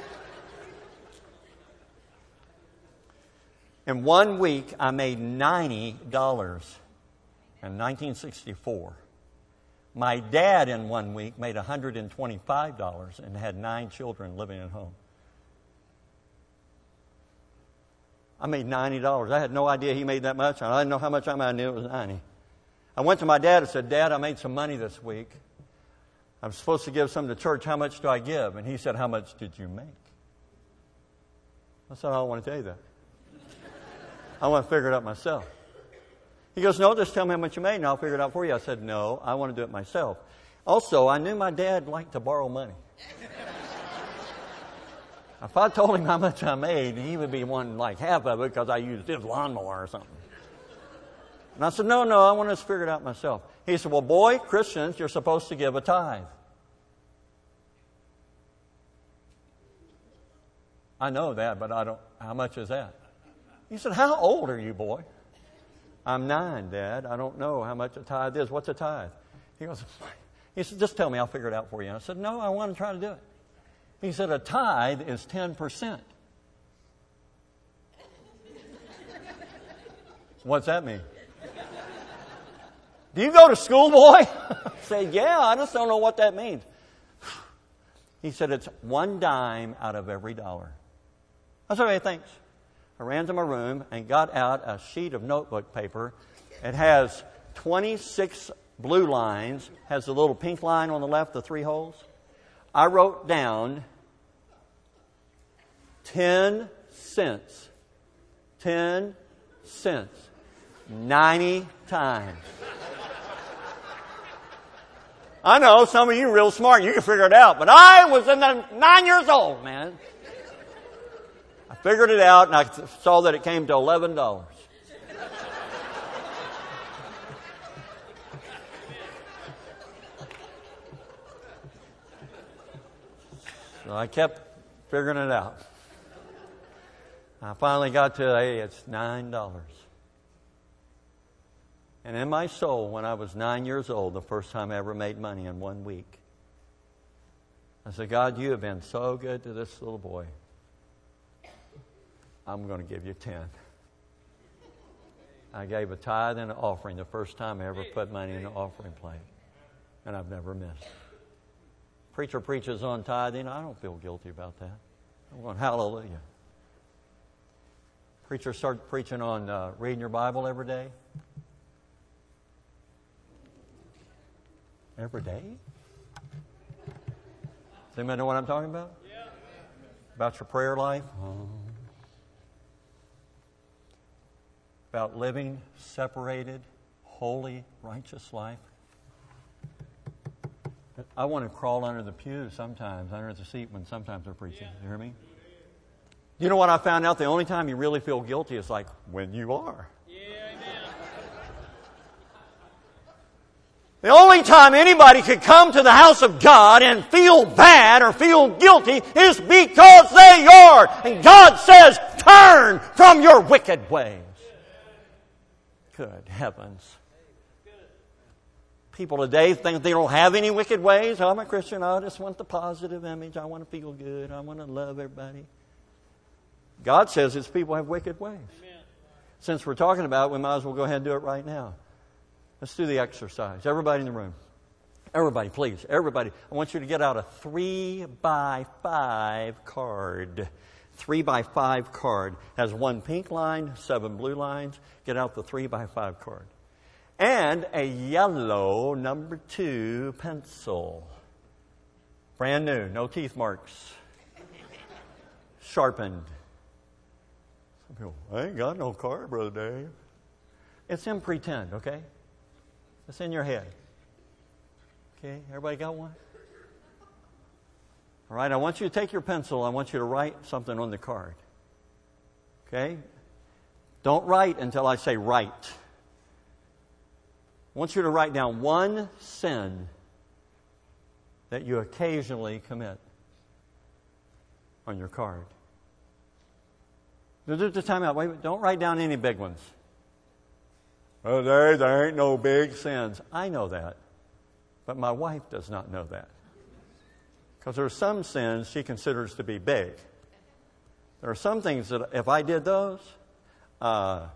In one week, I made ninety dollars in nineteen sixty-four. My dad in one week made one hundred twenty-five dollars and had nine children living at home. I made ninety dollars. I had no idea he made that much. I didn't know how much I made. I knew it was ninety. I went to my dad and said, Dad, I made some money this week. I'm supposed to give some to church. How much do I give? And he said, how much did you make? I said, I don't want to tell you that. I want to figure it out myself. He goes, no, just tell me how much you made and I'll figure it out for you. I said, no, I want to do it myself. Also, I knew my dad liked to borrow money. If I told him how much I made, he would be wanting like half of it because I used his lawnmower or something. And I said, no, no, I want to figure it out myself. He said, well, boy, Christians, you're supposed to give a tithe. I know that, but I don't, how much is that? He said, how old are you, boy? I'm nine, Dad. I don't know how much a tithe is. What's a tithe? He goes, he said, just tell me, I'll figure it out for you. And I said, no, I want to try to do it. He said, a tithe is ten percent. What's that mean? Do you go to school, boy? I said, yeah, I just don't know what that means. He said, it's one dime out of every dollar. I said, okay, thanks. I ran to my room and got out a sheet of notebook paper. It has twenty-six blue lines, has the little pink line on the left, the three holes. I wrote down ten cents. ten cents. ninety times. I know some of you are real smart. You can figure it out. But I was in the nine years old, man. I figured it out, and I saw that it came to eleven dollars. So I kept figuring it out. I finally got to, hey, it's nine dollars. And in my soul, when I was nine years old, the first time I ever made money in one week, I said, God, you have been so good to this little boy. I'm going to give you ten. I gave a tithe and an offering the first time I ever put money in the offering plate. And I've never missed. Preacher preaches on tithing. I don't feel guilty about that. I'm going, hallelujah. Preacher started preaching on uh, reading your Bible every day. Every day? Does anybody know what I'm talking about? Yeah. About your prayer life? Oh. About living separated, holy, righteous life. I want to crawl under the pew sometimes, under the seat when sometimes they're preaching. You hear me? You know what I found out? The only time you really feel guilty is like when you are. The only time anybody could come to the house of God and feel bad or feel guilty is because they are. And God says, turn from your wicked ways. Good heavens. People today think they don't have any wicked ways. I'm a Christian. I just want the positive image. I want to feel good. I want to love everybody. God says His people have wicked ways. Amen. Since we're talking about it, we might as well go ahead and do it right now. Let's do the exercise. Everybody in the room. Everybody, please. Everybody. I want you to get out a three by five card. Three by five card. Has one pink line, seven blue lines. Get out the three by five card. And a yellow number two pencil. Brand new. No teeth marks. Sharpened. Some people, I ain't got no card, Brother Dave. It's in pretend, okay? It's in your head. Okay, everybody got one? All right, I want you to take your pencil. I want you to write something on the card. Okay? Don't write until I say write. I want you to write down one sin that you occasionally commit on your card. There's the time out. Wait, don't write down any big ones. Oh, there, there ain't no big sins. I know that. But my wife does not know that. Because there are some sins she considers to be big. There are some things that if I did those, uh,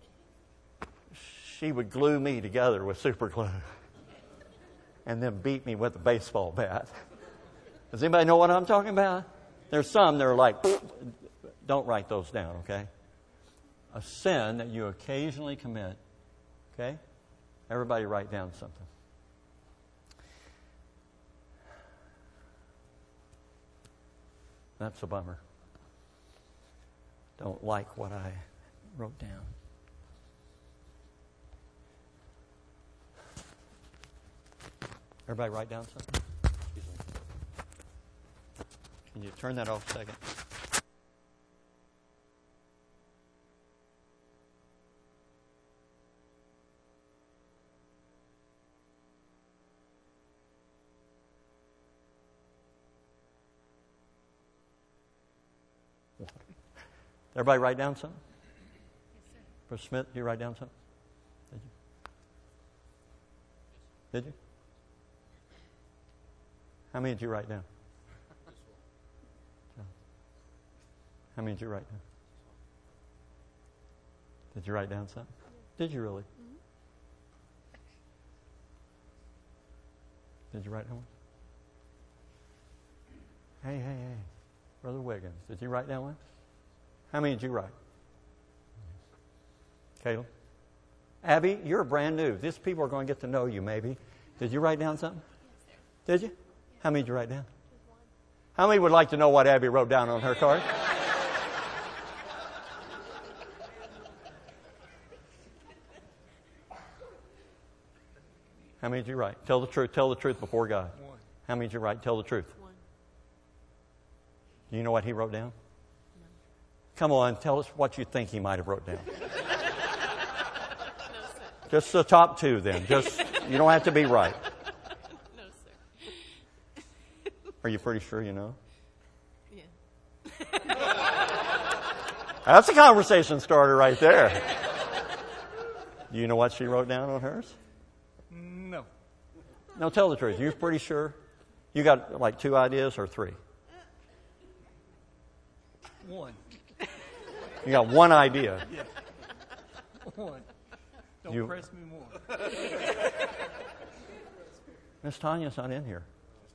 she would glue me together with super glue. And then beat me with a baseball bat. Does anybody know what I'm talking about? There's some that are like, don't write those down, okay? A sin that you occasionally commit. Okay? Everybody write down something. That's a bummer. Don't like what I wrote down. Everybody write down something? Can you turn that off a second? Everybody write down something? Yes, sir. Brother Smith, did you write down something? Did you? Did you? How many did you write down? How many did you write down? Did you write down something? Did you really? Mm-hmm. Did you write down one? Hey, hey, hey. Brother Wiggins, did you write down one? How many did you write? Caleb? Abby, you're brand new. These people are going to get to know you, maybe. Did you write down something? Yes, sir. Did you? How many did you write down? One. How many would like to know what Abby wrote down on her card? How many did you write? Tell the truth. Tell the truth before God. One. How many did you write? Tell the truth. One. Do you know what he wrote down? Come on, tell us what you think he might have wrote down. No, just the top two, then. Just you don't have to be right. No, sir. Are you pretty sure you know? Yeah. That's a conversation starter right there. Do you know what she wrote down on hers? No. No, tell the truth. You're pretty sure? You got like two ideas or three? One. You got one idea. Yeah. One. Don't You- press me more. Miss Tanya's not in here.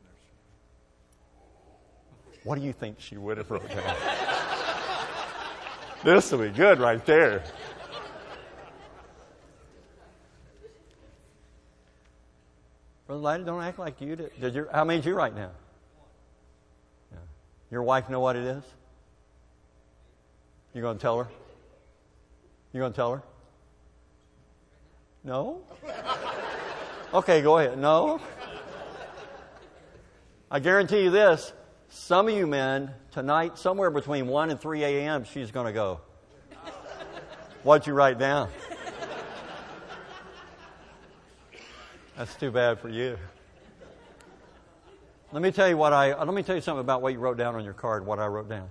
What do you think she would have wrote down? This will be good right there. Brother Lyda, don't act like you did. Did you, how many did you write down? Yeah. Your wife know what it is? You going to tell her? You going to tell her? No? Okay, go ahead. No? I guarantee you this. Some of you men, tonight, somewhere between one and three a.m., she's going to go. What'd you write down? That's too bad for you. Let me tell you what I, let me tell you something about what you wrote down on your card, what I wrote down.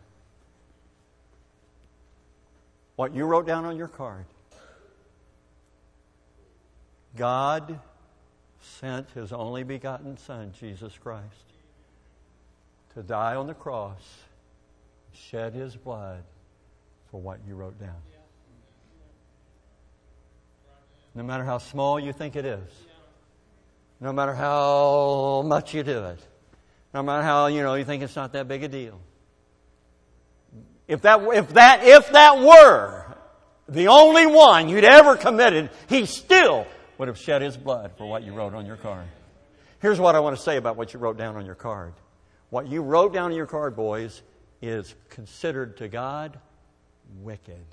What you wrote down on your card. God sent His only begotten Son, Jesus Christ, to die on the cross, shed His blood for what you wrote down. No matter how small you think it is, no matter how much you do it, no matter how, you know, you think it's not that big a deal. If that, if that, if that were the only one you'd ever committed, He still would have shed His blood for what you wrote on your card. Here's what I want to say about what you wrote down on your card. What you wrote down on your card, boys, is considered to God wicked.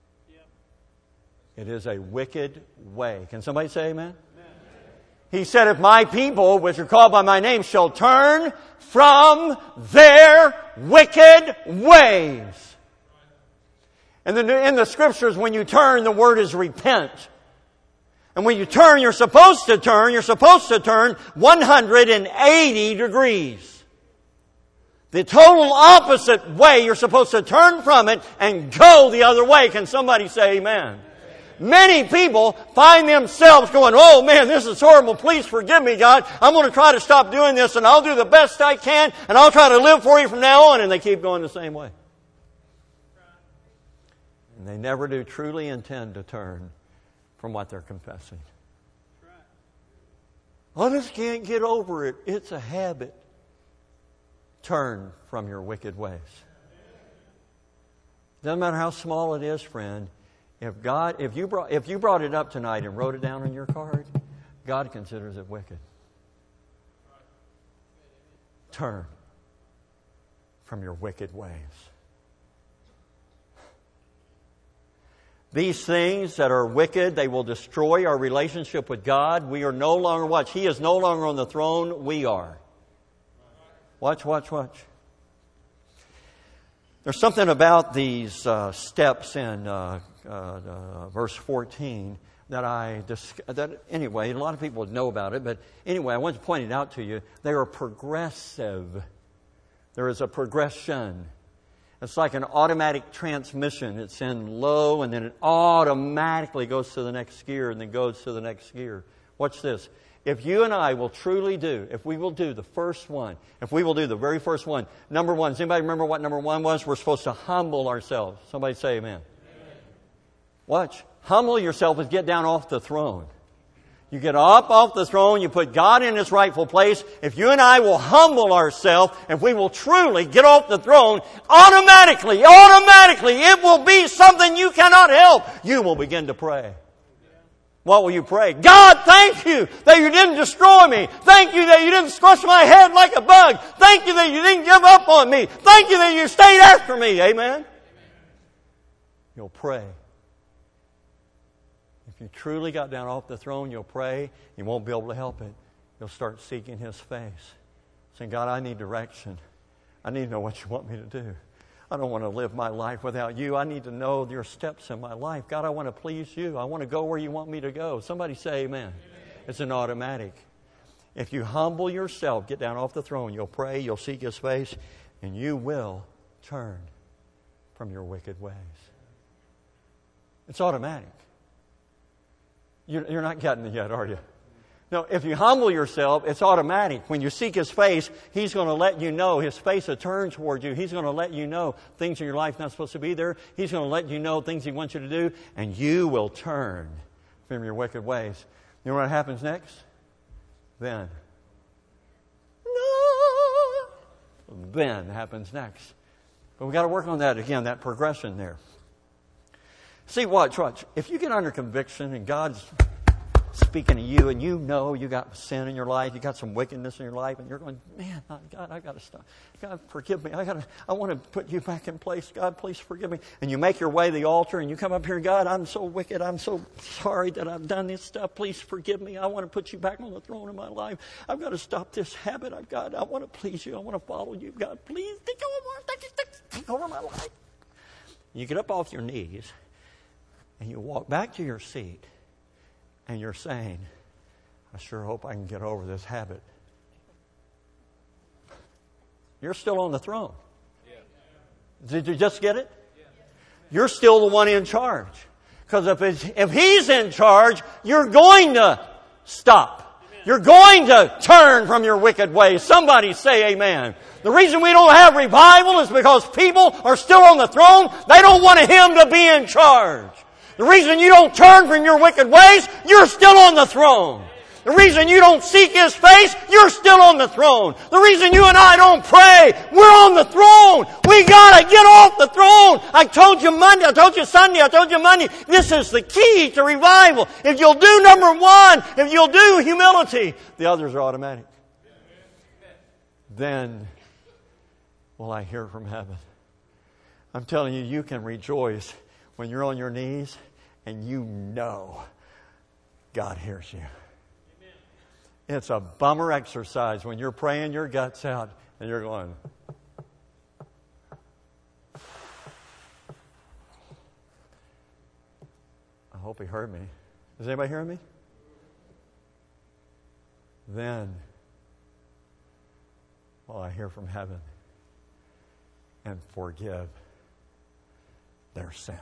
It is a wicked way. Can somebody say amen? He said, if my people, which are called by my name, shall turn from their wicked ways. And the, in the scriptures, when you turn, the word is repent. And when you turn, you're supposed to turn, you're supposed to turn one hundred eighty degrees. The total opposite way, you're supposed to turn from it and go the other way. Can somebody say amen? Many people find themselves going, oh man, this is horrible. Please forgive me, God. I'm going to try to stop doing this and I'll do the best I can and I'll try to live for you from now on. And they keep going the same way. And they never do truly intend to turn from what they're confessing. I just can't get over it. It's a habit. Turn from your wicked ways. Doesn't matter how small it is, friend. If God, if you brought, if you brought it up tonight and wrote it down on your card, God considers it wicked. Turn from your wicked ways. These things that are wicked, they will destroy our relationship with God. We are no longer, watch, He is no longer on the throne, we are. Watch, watch, watch. There's something about these uh, steps in uh, uh, uh, verse fourteen that I, that anyway, a lot of people would know about it, but anyway, I want to point it out to you. They are progressive. There is a progression. It's like an automatic transmission. It's in low and then it automatically goes to the next gear and then goes to the next gear. Watch this. If you and I will truly do, if we will do the first one, if we will do the very first one, number one, does anybody remember what number one was? We're supposed to humble ourselves. Somebody say amen. Amen. Watch. Humble yourself is get down off the throne. You get up off the throne, you put God in His rightful place. If you and I will humble ourselves, if we will truly get off the throne, automatically, automatically, it will be something you cannot help. You will begin to pray. What will you pray? God, thank you that you didn't destroy me. Thank you that you didn't squash my head like a bug. Thank you that you didn't give up on me. Thank you that you stayed after me. Amen? You'll pray. If you truly got down off the throne, you'll pray. You won't be able to help it. You'll start seeking His face. Saying, God, I need direction. I need to know what you want me to do. I don't want to live my life without you. I need to know your steps in my life. God, I want to please you. I want to go where you want me to go. Somebody say amen. Amen. It's an automatic. If you humble yourself, get down off the throne, you'll pray, you'll seek His face, and you will turn from your wicked ways. It's automatic. You're not getting it yet, are you? No, if you humble yourself, it's automatic. When you seek His face, He's going to let you know. His face will turn toward you. He's going to let you know things in your life not supposed to be there. He's going to let you know things He wants you to do, and you will turn from your wicked ways. You know what happens next? Then. No. Then happens next. But we've got to work on that again, that progression there. See, watch, watch. If you get under conviction and God's speaking to you and you know you got sin in your life, you got some wickedness in your life, and you're going, man, God, I got to stop. God, forgive me. I got to. I want to put you back in place. God, please forgive me. And you make your way to the altar and you come up here, God, I'm so wicked. I'm so sorry that I've done this stuff. Please forgive me. I want to put you back on the throne of my life. I've got to stop this habit. I've got. I want to please you. I want to follow you. God, please take over, take over my life. You get up off your knees. And you walk back to your seat and you're saying, I sure hope I can get over this habit. You're still on the throne. Did you just get it? You're still the one in charge. Because if, it's, if He's in charge, you're going to stop. You're going to turn from your wicked ways. Somebody say amen. The reason we don't have revival is because people are still on the throne. They don't want Him to be in charge. The reason you don't turn from your wicked ways, you're still on the throne. The reason you don't seek His face, you're still on the throne. The reason you and I don't pray, we're on the throne. We gotta get off the throne. I told you Monday, I told you Sunday, I told you Monday. This is the key to revival. If you'll do number one, if you'll do humility, the others are automatic. Then will I hear from heaven. I'm telling you, you can rejoice when you're on your knees and you know God hears you. Amen. It's a bummer exercise when you're praying your guts out and you're going, I hope He heard me. Is anybody hearing me? Then will I hear from heaven and forgive their sin.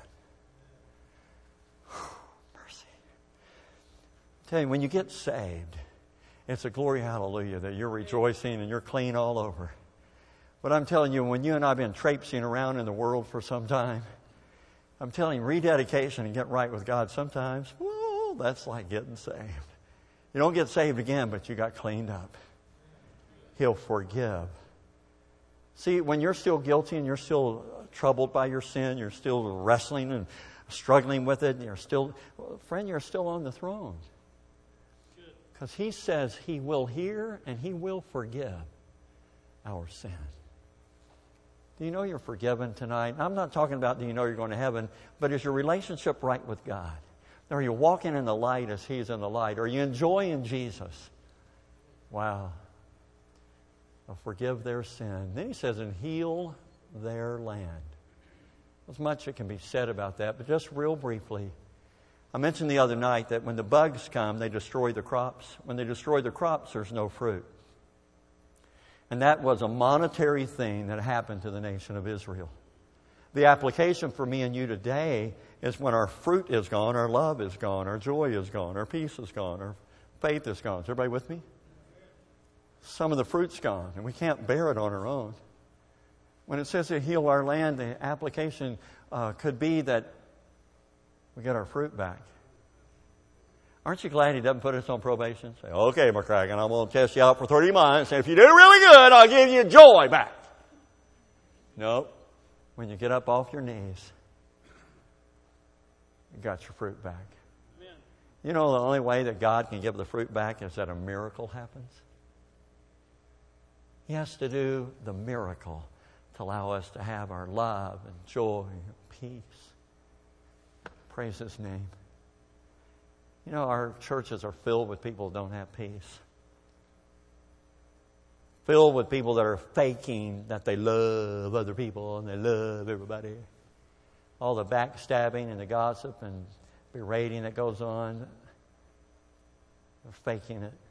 Mercy. I tell you, when you get saved, it's a glory hallelujah that you're rejoicing and you're clean all over. But I'm telling you, when you and I have been traipsing around in the world for some time, I'm telling you, rededication and get right with God sometimes, well, that's like getting saved. You don't get saved again, but you got cleaned up. He'll forgive. See, when you're still guilty and you're still troubled by your sin, you're still wrestling and struggling with it, and you're still, well, friend, you're still on the throne. Because He says He will hear and He will forgive our sin. Do you know you're forgiven tonight? I'm not talking about do you know you're going to heaven, but is your relationship right with God? Are you walking in the light as He's in the light? Are you enjoying Jesus? Wow. I'll forgive their sin. Then He says, and heal their land. There's much that can be said about that, but just real briefly. I mentioned the other night that when the bugs come, they destroy the crops. When they destroy the crops, there's no fruit. And that was a monetary thing that happened to the nation of Israel. The application for me and you today is when our fruit is gone, our love is gone, our joy is gone, our peace is gone, our faith is gone. Is everybody with me? Some of the fruit's gone, and we can't bear it on our own. When it says to heal our land, the application uh, could be that we get our fruit back. Aren't you glad He doesn't put us on probation? Say, okay, McCracken, I'm going to test you out for thirty months, and if you do really good, I'll give you joy back. No. When you get up off your knees, you got your fruit back. Amen. You know the only way that God can give the fruit back is that a miracle happens. He has to do the miracle to allow us to have our love and joy and peace. Praise His name. You know, our churches are filled with people who don't have peace. Filled with people that are faking that they love other people and they love everybody. All the backstabbing and the gossip and berating that goes on. They're faking it.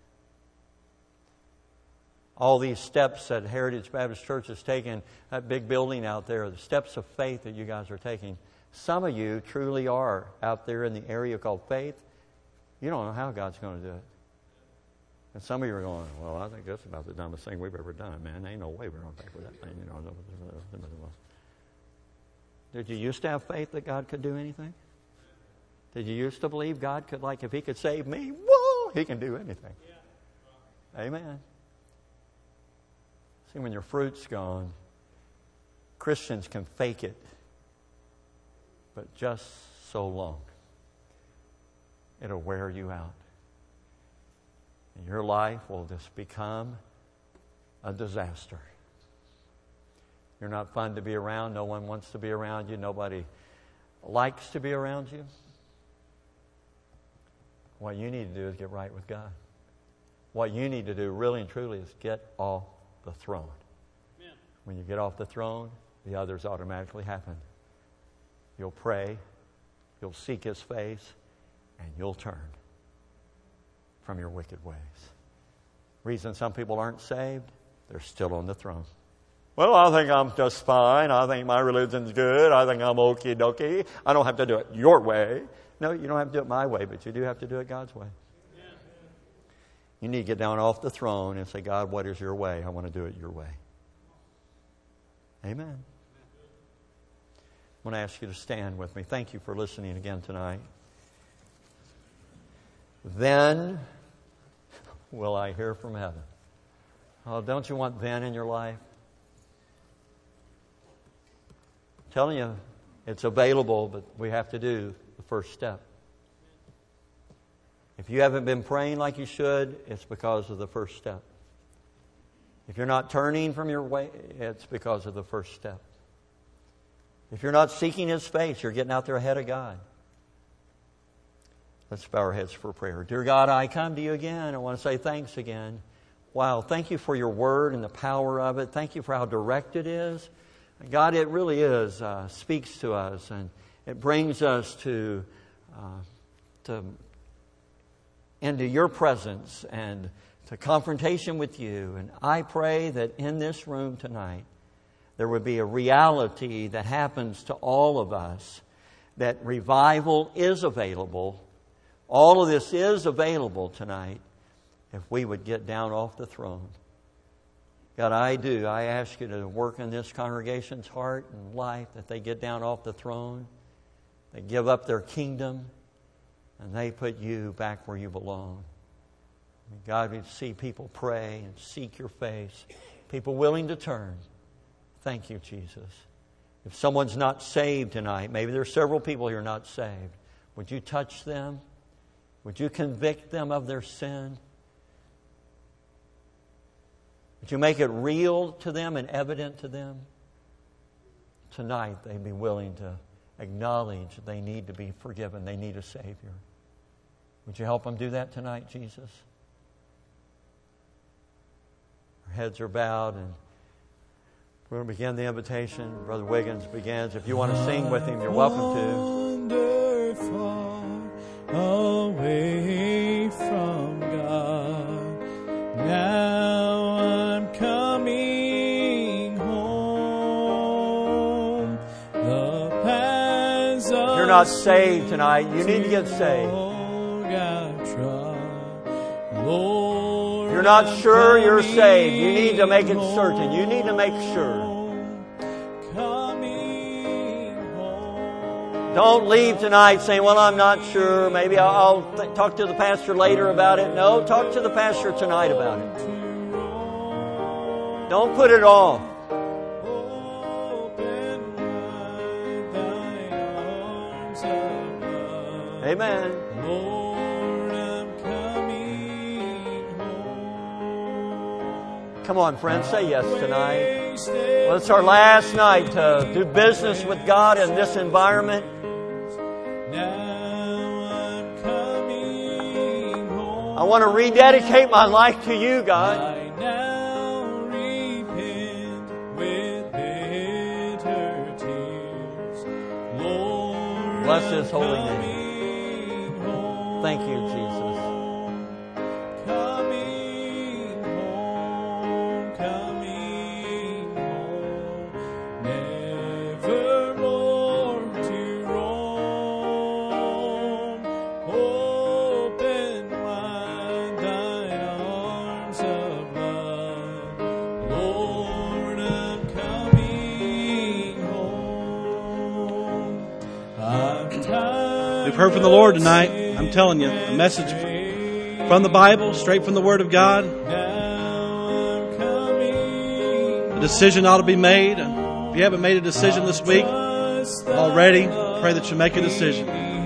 All these steps that Heritage Baptist Church has taken, that big building out there, the steps of faith that you guys are taking. Some of you truly are out there in the area called faith. You don't know how God's going to do it. And some of you are going, well, I think that's about the dumbest thing we've ever done, man. There ain't no way we're going to pay for that thing. You know. Did you used to have faith that God could do anything? Did you used to believe God could, like, if He could save me, whoa, He can do anything? Amen. See, when your fruit's gone, Christians can fake it, but just so long. It'll wear you out. And your life will just become a disaster. You're not fun to be around. No one wants to be around you. Nobody likes to be around you. What you need to do is get right with God. What you need to do really and truly is get off the throne. Amen. When you get off the throne, the others automatically happen. You'll pray. You'll seek His face. And you'll turn from your wicked ways. Reason some people aren't saved, they're still on the throne. Well, I think I'm just fine. I think my religion's good. I think I'm okie dokie. I don't have to do it your way. No, you don't have to do it my way, but you do have to do it God's way. Yeah. You need to get down off the throne and say, God, what is your way? I want to do it your way. Amen. I want to ask you to stand with me. Thank you for listening again tonight. Then will I hear from heaven. Oh, don't you want then in your life? I'm telling you, it's available, but we have to do the first step. If you haven't been praying like you should, it's because of the first step. If you're not turning from your way, it's because of the first step. If you're not seeking His face, you're getting out there ahead of God. Let's bow our heads for prayer. Dear God, I come to you again. I want to say thanks again. Wow, thank you for your word and the power of it. Thank you for how direct it is. God, it really is, uh, speaks to us, and it brings us to, uh, to into your presence and to confrontation with you. And I pray that in this room tonight, there would be a reality that happens to all of us, that revival is available. All of this is available tonight if we would get down off the throne. God, I do. I ask you to work in this congregation's heart and life, that they get down off the throne, they give up their kingdom, and they put you back where you belong. God, we see people pray and seek your face, people willing to turn. Thank you, Jesus. If someone's not saved tonight, maybe there's several people here not saved, would you touch them? Would you convict them of their sin? Would you make it real to them and evident to them? tonight they'd be willing to acknowledge they need to be forgiven. They need a Savior. Would you help them do that tonight, Jesus? Our heads are bowed, and we're going to begin the invitation. Brother Wiggins begins. If you want to sing with him, you're welcome to. Far away from God, now I'm coming home. The paths of If you're not saved tonight, you need to get saved. If you're not sure you're saved, you need to make it certain. You need to make sure. Don't leave tonight saying, well, I'm not sure. Maybe I'll th- talk to the pastor later about it. No, talk to the pastor tonight about it. Don't put it off. Amen. Come on, friends, say yes tonight. Well, it's our last night to do business with God in this environment. I want to rededicate my life to you, God. Bless His holy name. Thank you, Jesus. We've heard from the Lord tonight. I'm telling you, a message from the Bible, straight from the Word of God. A decision ought to be made. If you haven't made a decision this week already, pray that you make a decision.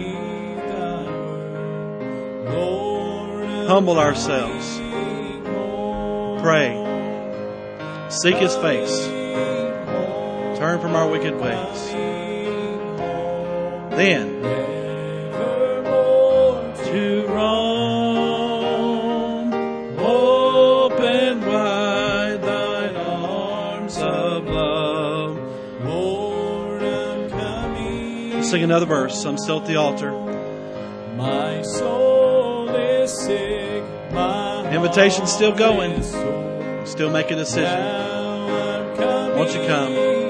Humble ourselves. Pray. Seek His face. Turn from our wicked ways. Then, to roam, open wide thine arms of love. Lord, I'm coming. Let's sing another verse. I'm still at the altar. My soul is sick. My Invitation's still going. Still make a decision. Won't you come?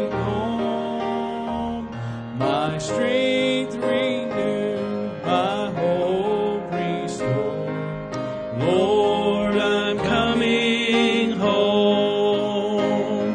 My strength renewed, my hope restored. Lord, I'm coming home,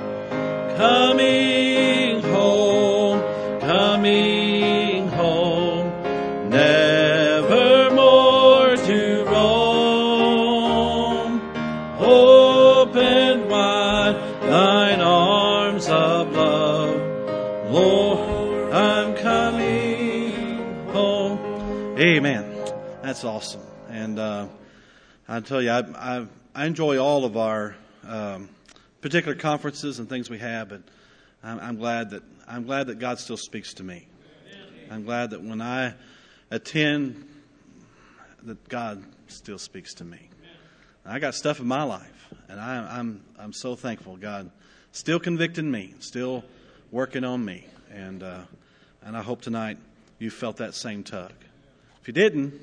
coming home, coming home, never more to roam. Open wide thine arms of love, Lord. I'm coming home. Amen. That's awesome. And uh, I tell you, I, I, I enjoy all of our um, particular conferences and things we have, but I'm, I'm glad that I'm glad that God still speaks to me. I'm glad that when I attend, that God still speaks to me. I got stuff in my life, and I, I'm I'm so thankful. God still convicting me, still working on me, and. Uh, And I hope tonight you felt that same tug. If you didn't,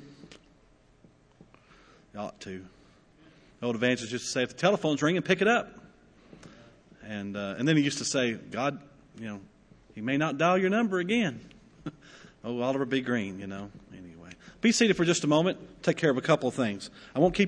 you ought to. The old evangelist used to say, if the telephone's ringing, pick it up. And uh, and then he used to say, God, you know, He may not dial your number again. Oh, Oliver B. Green, you know. Anyway, be seated for just a moment. Take care of a couple of things. I won't keep